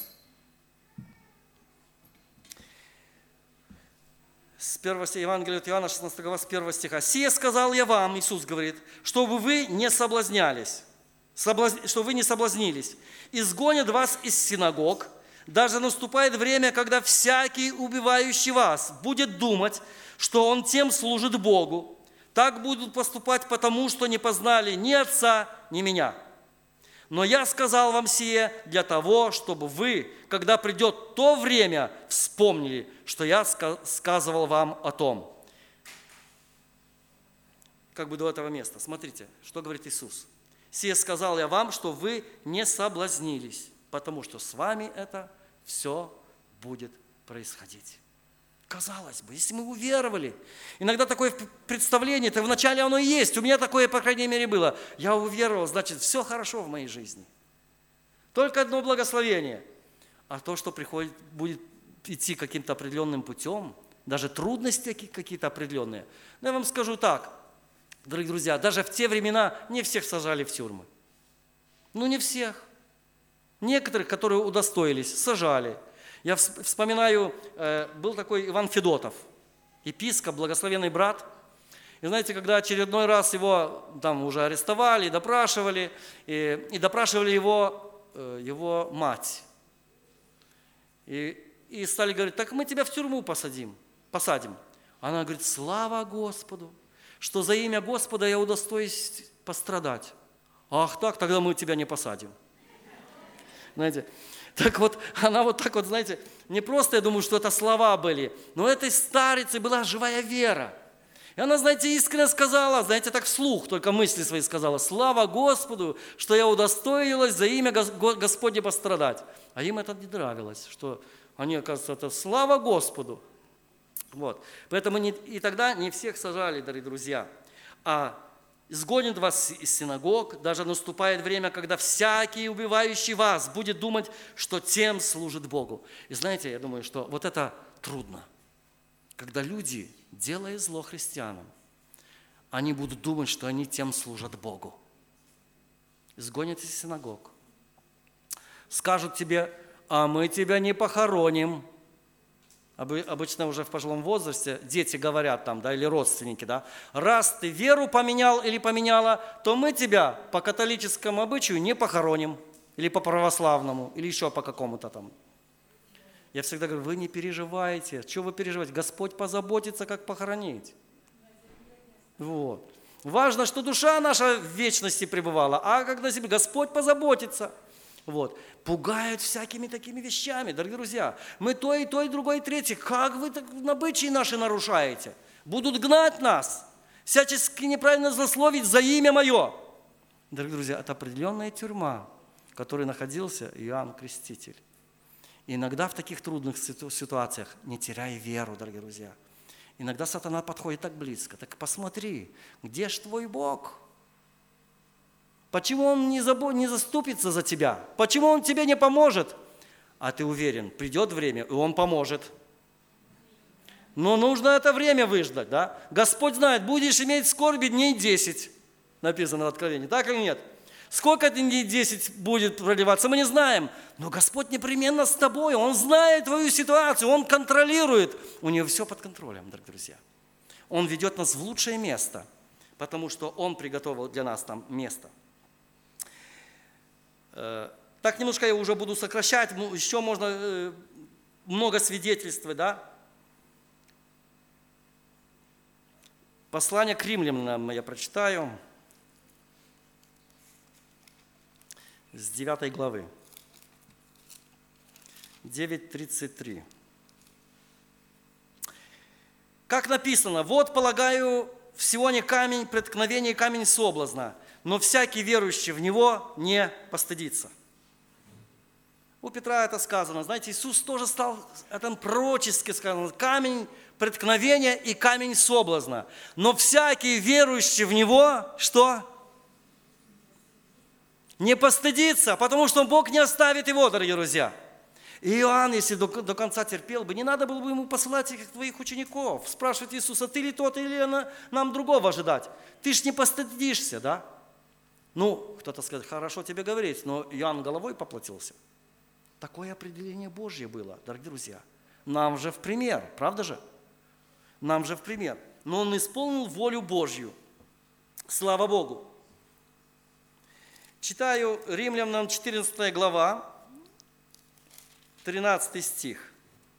Евангелие от Иоанна, 16 глава, с 1 стиха. «Сие сказал я вам, Иисус говорит, чтобы вы не соблазнялись, чтобы вы не соблазнились. Изгонят вас из синагог, даже наступает время, когда всякий, убивающий вас, будет думать, что он тем служит Богу. Так будут поступать потому, что не познали ни Отца, ни Меня. Но я сказал вам сие для того, чтобы вы, когда придет то время, вспомнили, что я сказывал вам о том». Как бы до этого места. Смотрите, что говорит Иисус. «Сие сказал я вам, что вы не соблазнились, потому что с вами это все будет происходить». Казалось бы, если мы уверовали, иногда такое представление, это вначале оно и есть, у меня такое, по крайней мере, было. Я уверовал, значит, все хорошо в моей жизни. Только одно благословение. А то, что будет идти каким-то определенным путем, даже трудности какие-то определенные. Но я вам скажу так, дорогие друзья, даже в те времена не всех сажали в тюрьмы. Ну, не всех. Некоторых, которые удостоились, сажали. Я вспоминаю, был такой Иван Федотов, епископ, благословенный брат. И знаете, когда очередной раз его там уже арестовали, допрашивали, и допрашивали его мать. И стали говорить: так мы тебя в тюрьму посадим. Она говорит: слава Господу, что за имя Господа я удостоюсь пострадать. Ах так, тогда мы тебя не посадим. Знаете, так вот, она вот так вот, знаете, не просто, я думаю, что это слова были, но этой старице была живая вера. И она, знаете, искренне сказала, знаете, так вслух, только мысли свои сказала: слава Господу, что я удостоилась за имя Господне пострадать. А им это не нравилось, что они, оказывается, это слава Господу. Вот. Поэтому и тогда не всех сажали, дорогие друзья, а изгонят вас из синагог, даже наступает время, когда всякий, убивающий вас, будет думать, что тем служит Богу. И знаете, я думаю, что вот это трудно. Когда люди, делая зло христианам, они будут думать, что они тем служат Богу. Изгонят из синагог. Скажут тебе: а мы тебя не похороним. Обычно уже в пожилом возрасте дети говорят там, да, или родственники, да: раз ты веру поменял или поменяла, то мы тебя по католическому обычаю не похороним, или по православному, или еще по какому-то там. Я всегда говорю: вы не переживайте. Чего вы переживаете? Господь позаботится, как похоронить. Вот. Важно, что душа наша в вечности пребывала, а как на земле, Господь позаботится. Вот. Пугают всякими такими вещами, дорогие друзья. Мы то, и другое, и третье. Как вы так обычаи наши нарушаете? Будут гнать нас, всячески неправильно злословить за имя Мое. Дорогие друзья, это определенная тюрьма, в которой находился Иоанн Креститель. И иногда в таких трудных ситуациях не теряй веру, дорогие друзья. Иногда сатана подходит так близко. Так посмотри, где ж твой Бог? Почему Он не заступится за тебя? Почему Он тебе не поможет? А ты уверен, придет время, и Он поможет. Но нужно это время выждать, да? Господь знает, будешь иметь скорби дней 10, написано в Откровении, так или нет? Сколько дней 10 будет проливаться, мы не знаем. Но Господь непременно с тобой, Он знает твою ситуацию, Он контролирует. У Него все под контролем, дорогие друзья. Он ведет нас в лучшее место, потому что Он приготовил для нас там место. Так немножко я уже буду сокращать, еще можно много свидетельствовать, да? Послание к римлянам я прочитаю с 9 главы, 9:33. Как написано: «Вот, полагаю, всего не камень преткновения и камень соблазна, но всякий верующий в него не постыдится». У Петра это сказано. Знаете, Иисус тоже стал, это пророчески сказано, камень преткновения и камень соблазна. Но всякий верующий в него, что? Не постыдится, потому что Бог не оставит его, дорогие друзья. И Иоанн, если до конца терпел бы, не надо было бы ему посылать этих твоих учеников, спрашивать Иисуса: ты ли тот, или нам другого ожидать? Ты ж не постыдишься, да? Ну, кто-то скажет: хорошо тебе говорить, но Иоанн головой поплатился. Такое определение Божье было, дорогие друзья. Нам же в пример, правда же? Нам же в пример. Но он исполнил волю Божью. Слава Богу. Читаю Римлянам 14 глава, 13 стих.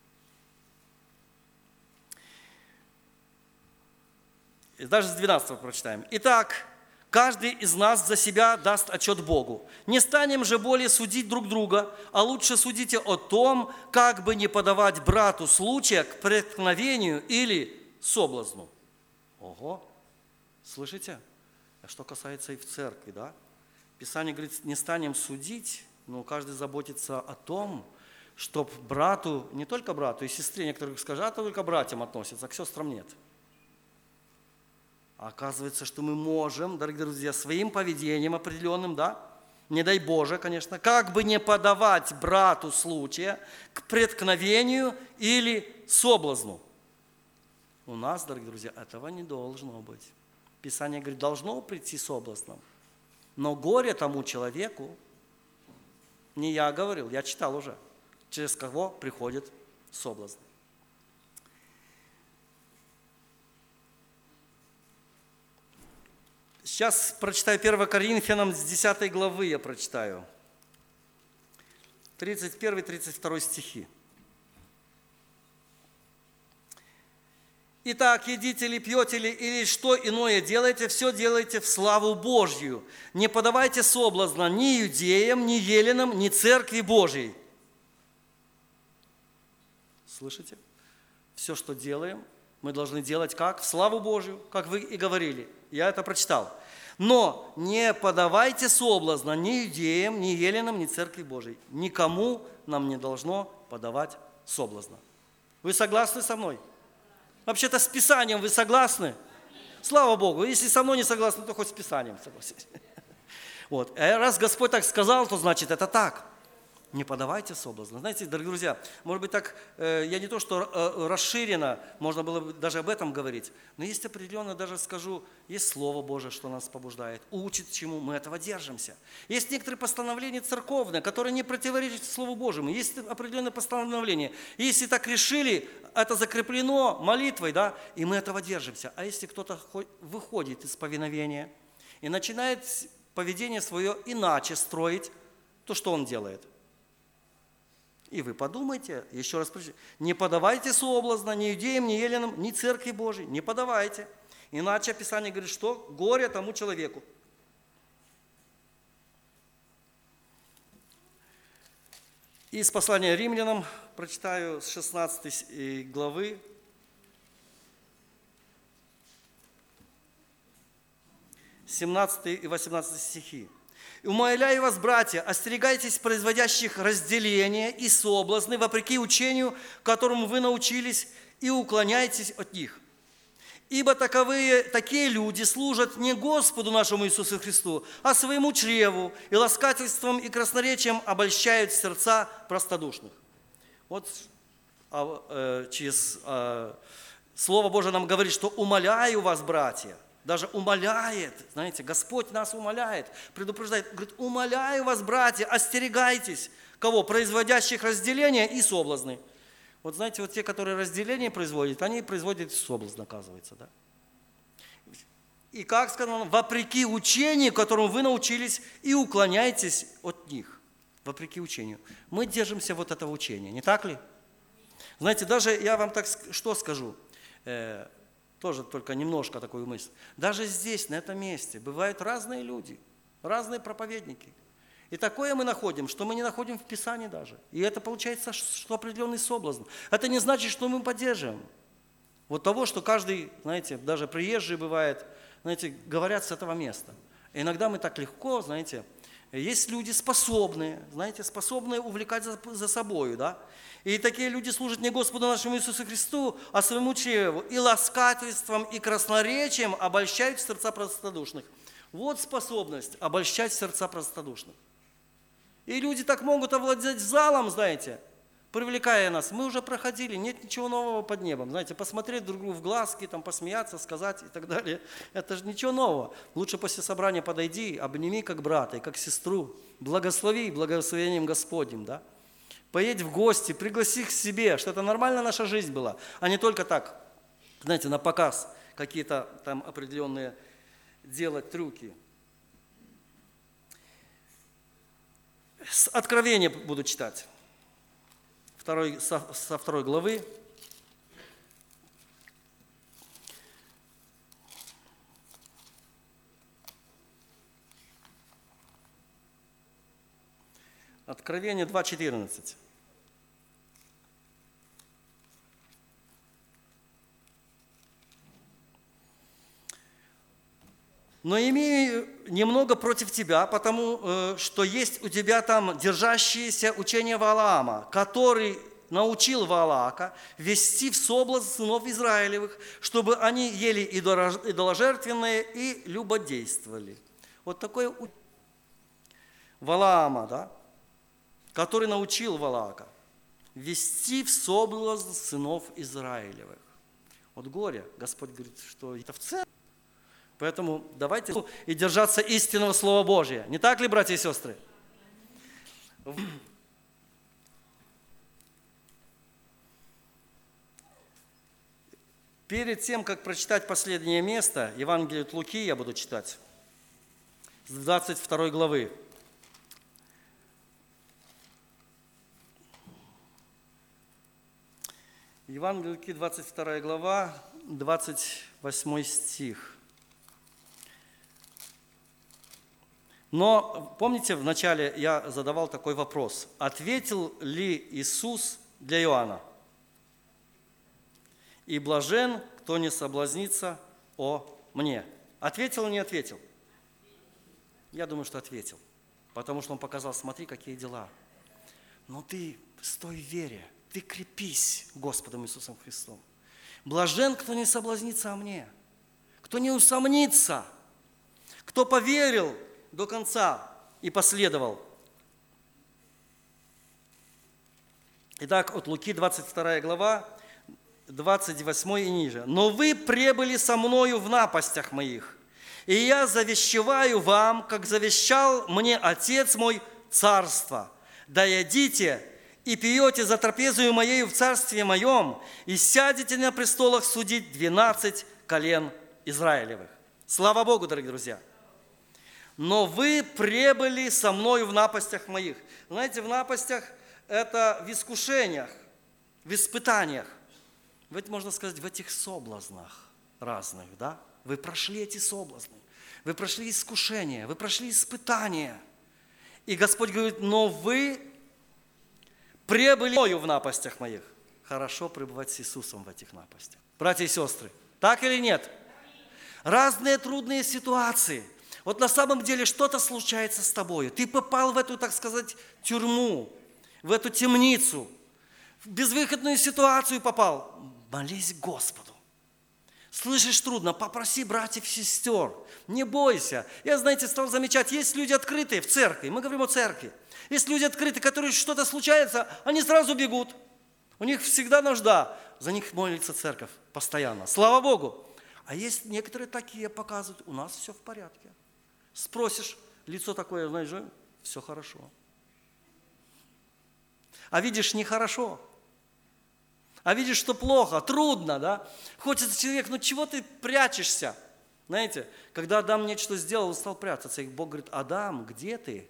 Даже с 12 прочитаем. «Итак, каждый из нас за себя даст отчет Богу. Не станем же более судить друг друга, а лучше судите о том, как бы не подавать брату случая к преткновению или соблазну». Ого! Слышите? А что касается и в церкви, да? Писание говорит: не станем судить, но каждый заботится о том, чтобы брату, не только брату и сестре, некоторые скажут: а только братьям относятся, а к сестрам нет. А оказывается, что мы можем, дорогие друзья, своим поведением определенным, да, не дай Боже, конечно, как бы не подавать брату случая к преткновению или соблазну. У нас, дорогие друзья, этого не должно быть. Писание говорит: должно прийти соблазном. Но горе тому человеку, не я говорил, я читал уже, через кого приходит соблазн. Сейчас прочитаю 1 Коринфянам с 10 главы, я прочитаю. 31-32 стихи. «Итак, едите ли, пьете ли, или что иное делаете, все делайте в славу Божью. Не подавайте соблазна ни иудеям, ни еленам, ни церкви Божьей». Слышите? Все, что делаем, мы должны делать как? В славу Божью, как вы и говорили. Я это прочитал. «Но не подавайте соблазна ни иудеям, ни еленам, ни церкви Божией». Никому нам не должно подавать соблазна. Вы согласны со мной? Вообще-то с Писанием вы согласны? Слава Богу. Если со мной не согласны, то хоть с Писанием согласитесь. Вот. Раз Господь так сказал, то значит это так. Не подавайте соблазна. Знаете, дорогие друзья, может быть так, я не то, что расширенно, можно было бы даже об этом говорить, но есть определенно, даже скажу, есть Слово Божие, что нас побуждает, учит чему, мы этого держимся. Есть некоторые постановления церковные, которые не противоречат Слову Божьему, есть определенные постановления. Если так решили, это закреплено молитвой, да, и мы этого держимся. А если кто-то выходит из повиновения и начинает поведение свое иначе строить, то что он делает? И вы подумайте, еще раз прочитайте, не подавайте соблазна ни иудеям, ни еленам, ни церкви Божией, не подавайте. Иначе Писание говорит, что горе тому человеку. Из послания римлянам прочитаю с 16 главы. 17 и 18 стихи. «И умоляю вас, братья, остерегайтесь производящих разделения и соблазны, вопреки учению, которому вы научились, и уклоняйтесь от них. Ибо такие люди служат не Господу нашему Иисусу Христу, а своему чреву, и ласкательством и красноречием обольщают сердца простодушных». Вот через Слово Божие нам говорит, что «умоляю вас, братья». Даже умоляет, знаете, Господь нас умоляет, предупреждает, говорит: умоляю вас, братья, остерегайтесь. Кого? Производящих разделения и соблазны. Вот знаете, вот те, которые разделение производят, они производят соблазн, оказывается, да? И как сказано, вопреки учению, которому вы научились, и уклоняйтесь от них. Вопреки учению. Мы держимся вот этого учения, не так ли? Знаете, даже я вам так что скажу, тоже только немножко такую мысль. Даже здесь, на этом месте, бывают разные люди, разные проповедники. И такое мы находим, что мы не находим в Писании даже. И это получается, что определенный соблазн. Это не значит, что мы поддерживаем. Вот того, что каждый, знаете, даже приезжий бывает, знаете, говорят с этого места. И иногда мы так легко, знаете, есть люди способные, знаете, способные увлекать за собою, да. И такие люди служат не Господу нашему Иисусу Христу, а своему чреву, и ласкательством, и красноречием обольщают сердца простодушных. Вот способность обольщать сердца простодушных. И люди так могут овладеть залом, знаете, привлекая нас. Мы уже проходили, нет ничего нового под небом. Знаете, посмотреть друг другу в глазки, там, посмеяться, сказать и так далее. Это же ничего нового. Лучше после собрания подойди, обними как брата и как сестру. Благослови благословением Господним, да? Поедь в гости, пригласи к себе, что это нормальная наша жизнь была, а не только так, знаете, на показ какие-то там определенные делать трюки. С Откровения буду читать. Со 2 главы. Откровение 2:14. Но имею немного против тебя, потому что есть у тебя там держащиеся учения Валаама, который научил Валаака вести в соблазн сынов Израилевых, чтобы они ели идоложертвенные и любодействовали. Вот такое Валаама, да, который научил Валаака вести в соблазн сынов Израилевых. Вот горе, Господь говорит, что это в церкви. Поэтому давайте и держаться истинного Слова Божия. Не так ли, братья и сестры? Перед тем, как прочитать последнее место, Евангелие от Луки я буду читать, с 22 главы. Евангелие от Луки, 22 глава, 28 стих. Но, помните, вначале я задавал такой вопрос. Ответил ли Иисус для Иоанна? И блажен, кто не соблазнится о мне. Ответил или не ответил? Я думаю, что ответил. Потому что он показал, смотри, какие дела. Но ты стой в вере, ты крепись Господом Иисусом Христом. Блажен, кто не соблазнится о мне, кто не усомнится, кто поверил до конца и последовал. Итак, от Луки, 22 глава, 28 и ниже. «Но вы пребыли со мною в напастях моих, и я завещеваю вам, как завещал мне Отец мой, царство. Да едите и пьете за трапезою моею в царстве моем, и сядете на престолах судить 12 колен Израилевых». Слава Богу, дорогие друзья! «Но вы пребыли со мною в напастях моих». Знаете, в напастях – это в искушениях, в испытаниях. Ведь можно сказать, в этих соблазнах разных, да? Вы прошли эти соблазны, вы прошли искушения, вы прошли испытания. И Господь говорит, но вы пребыли мною в напастях моих. Хорошо пребывать с Иисусом в этих напастях. Братья и сестры, так или нет? Разные трудные ситуации. Вот на самом деле что-то случается с тобой. Ты попал в эту, так сказать, тюрьму, в эту темницу, в безвыходную ситуацию попал. Молись Господу. Слышишь трудно, попроси братьев и сестер. Не бойся. Я, знаете, стал замечать, есть люди открытые в церкви. Мы говорим о церкви. Есть люди открытые, которые что-то случается, они сразу бегут. У них всегда нужда. За них молится церковь постоянно. Слава Богу. А есть некоторые такие показывают, у нас все в порядке. Спросишь, лицо такое, знаешь, все хорошо. А видишь, нехорошо. А видишь, что плохо, трудно, да? Хочется человек, ну чего ты прячешься? Знаете, когда Адам нечто сделал, он стал прятаться. И Бог говорит: Адам, где ты?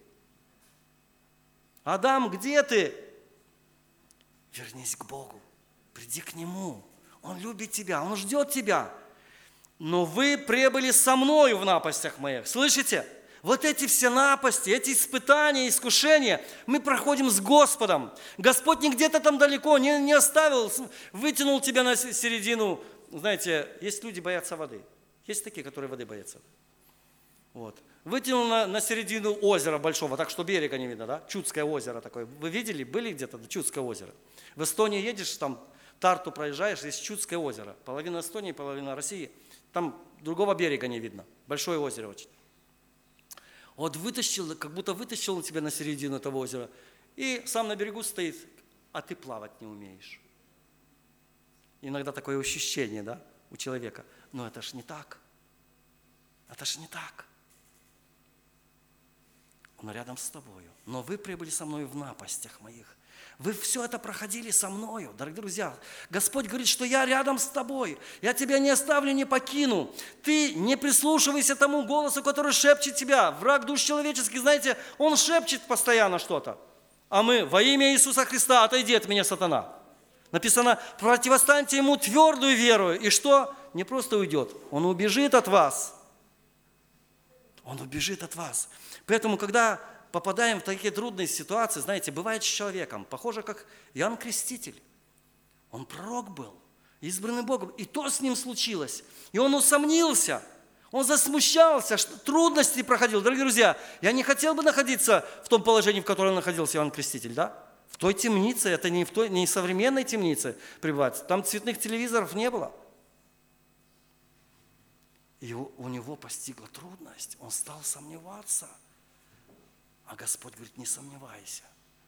Адам, где ты? Вернись к Богу, приди к Нему. Он любит тебя, Он ждет тебя. Но вы прибыли со мною в напастях моих. Слышите? Вот эти все напасти, эти испытания, искушения мы проходим с Господом. Господь не где-то там далеко, не оставил, вытянул тебя на середину. Знаете, есть люди, боятся воды. Есть такие, которые воды боятся. Вот. Вытянул на середину озера большого, так что берега не видно, да? Чудское озеро такое. Вы видели, были где-то Чудское озеро? В Эстонии едешь, там Тарту проезжаешь, есть Чудское озеро. Половина Эстонии, половина России. Там другого берега не видно. Большое озеро очень. Вот вытащил, как будто вытащил он тебя на середину этого озера, и сам на берегу стоит, а ты плавать не умеешь. Иногда такое ощущение, да, у человека. Но это ж не так. Это ж не так. Он рядом с тобою. Но вы прибыли со мной в напастях моих. Вы все это проходили со мною, дорогие друзья. Господь говорит, что я рядом с тобой. Я тебя не оставлю, не покину. Ты не прислушивайся тому голосу, который шепчет тебя. Враг душ человеческих, знаете, он шепчет постоянно что-то. А мы: во имя Иисуса Христа, отойди от меня, сатана. Написано: противостаньте ему твердую веру. И что? Не просто уйдет, он убежит от вас. Он убежит от вас. Поэтому, когда попадаем в такие трудные ситуации, знаете, бывает с человеком, похоже, как Иоанн Креститель. Он пророк был, избранный Богом, и то с ним случилось. И он усомнился, он засмущался, трудности проходил. Дорогие друзья, я не хотел бы находиться в том положении, в котором находился Иоанн Креститель, да? В той темнице, это не в современной темнице пребывать, там цветных телевизоров не было. И у него постигла трудность, он стал сомневаться. А Господь говорит: не сомневайся.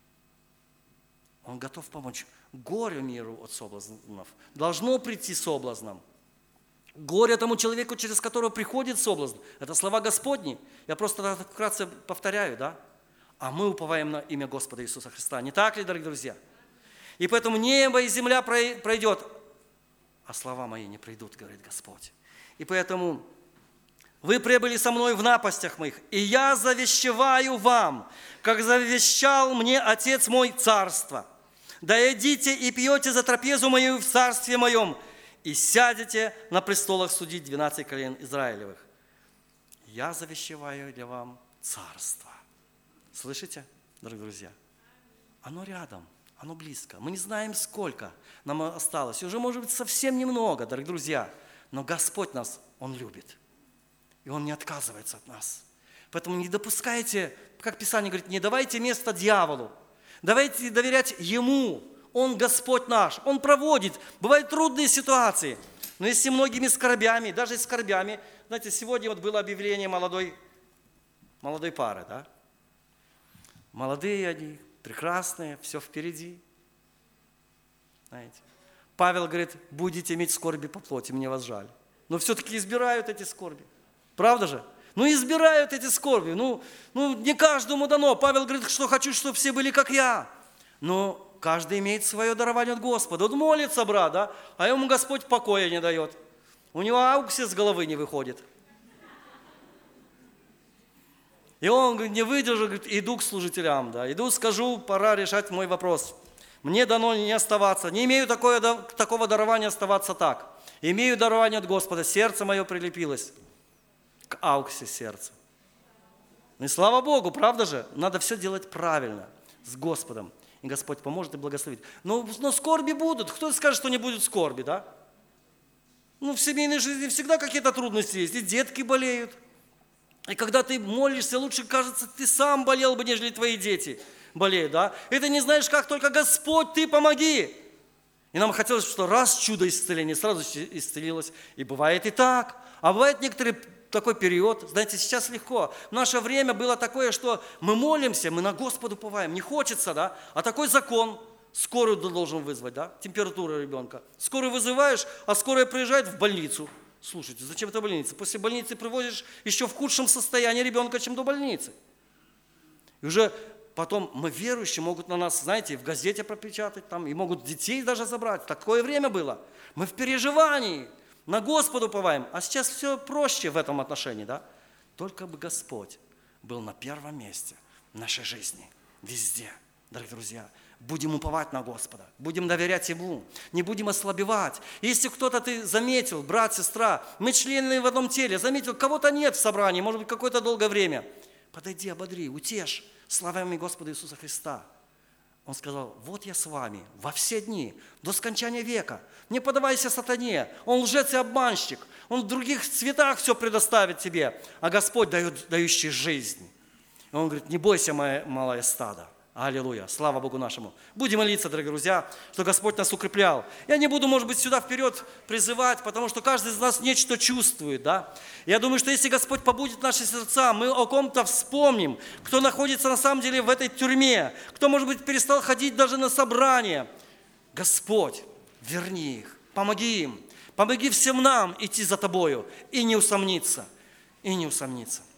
Он готов помочь. Горе миру от соблазнов. Должно прийти соблазном. Горе тому человеку, через которого приходит соблазн. Это слова Господни. Я просто вкратце повторяю, да? А мы уповаем на имя Господа Иисуса Христа. Не так ли, дорогие друзья? И поэтому небо и земля пройдет, а слова мои не пройдут, говорит Господь. И поэтому вы прибыли со мной в напастях моих, и я завещеваю вам, как завещал мне Отец мой, царство. Да едите и пьете за трапезу мою в царстве моем, и сядете на престолах судить 12 колен Израилевых. Я завещеваю для вам царство. Слышите, дорогие друзья? Оно рядом, оно близко. Мы не знаем, сколько нам осталось. И уже, может быть, совсем немного, дорогие друзья. Но Господь нас, Он любит. И Он не отказывается от нас. Поэтому не допускайте, как Писание говорит, не давайте место дьяволу. Давайте доверять Ему. Он Господь наш. Он проводит. Бывают трудные ситуации. Но если многими скорбями, даже скорбями, знаете, сегодня вот было объявление молодой пары, да? Молодые они, прекрасные, все впереди. Знаете. Павел говорит: будете иметь скорби по плоти, мне вас жаль. Но все-таки избирают эти скорби. Правда же? Ну, избирают эти скорби. Ну, не каждому дано. Павел говорит, что хочу, чтобы все были как я. Но каждый имеет свое дарование от Господа. Он молится, брат, да? А ему Господь покоя не дает. У него ауксис с головы не выходит. И он говорит, не выдержу, говорит, иду к служителям, да? Иду, скажу, пора решать мой вопрос. Мне дано не оставаться. Не имею такого дарования оставаться так. Имею дарование от Господа. Сердце мое прилепилось к ауксе сердца. Ну и слава Богу, правда же? Надо все делать правильно, с Господом. И Господь поможет и благословит. Но скорби будут. Кто скажет, что не будет скорби, да? В семейной жизни всегда какие-то трудности есть. И детки болеют. И когда ты молишься, лучше, кажется, ты сам болел бы, нежели твои дети болеют, да? И ты не знаешь, как, только Господь, ты помоги. И нам хотелось, что раз чудо исцеления, сразу исцелилось. И бывает и так. А бывает некоторый такой период, знаете, сейчас легко. В наше время было такое, что мы молимся, мы на Господа уповаем. Не хочется, да? А такой закон, скорую должен вызвать, да? Температура ребенка. Скорую вызываешь, а скорая приезжает в больницу. Слушайте, зачем это больница? После больницы привозишь еще в худшем состоянии ребенка, чем до больницы. И уже потом мы верующие могут на нас, знаете, в газете пропечатать, там, и могут детей даже забрать. Такое время было. Мы в переживании. на Господа уповаем. А сейчас все проще в этом отношении, да? Только бы Господь был на первом месте в нашей жизни, везде, дорогие друзья. Будем уповать на Господа, будем доверять Ему, не будем ослабевать. Если кто-то ты заметил, брат, сестра, мы члены в одном теле, заметил, кого-то нет в собрании, может быть, какое-то долгое время, подойди, ободри, утешь словами Господа Иисуса Христа. Он сказал, вот я с вами во все дни, до скончания века. Не поддавайся сатане, он лжец и обманщик. Он в других цветах все предоставит тебе, а Господь дающий жизнь. И он говорит, не бойся, мое малое стадо. Аллилуйя, слава Богу нашему. Будем молиться, дорогие друзья, что Господь нас укреплял. Я не буду, может быть, сюда вперед призывать, потому что каждый из нас нечто чувствует, да. Я думаю, что если Господь побудит наши сердца, мы о ком-то вспомним, кто находится на самом деле в этой тюрьме, кто, может быть, перестал ходить даже на собрания. Господь, верни их, помоги им, помоги всем нам идти за Тобою и не усомниться, и не усомниться.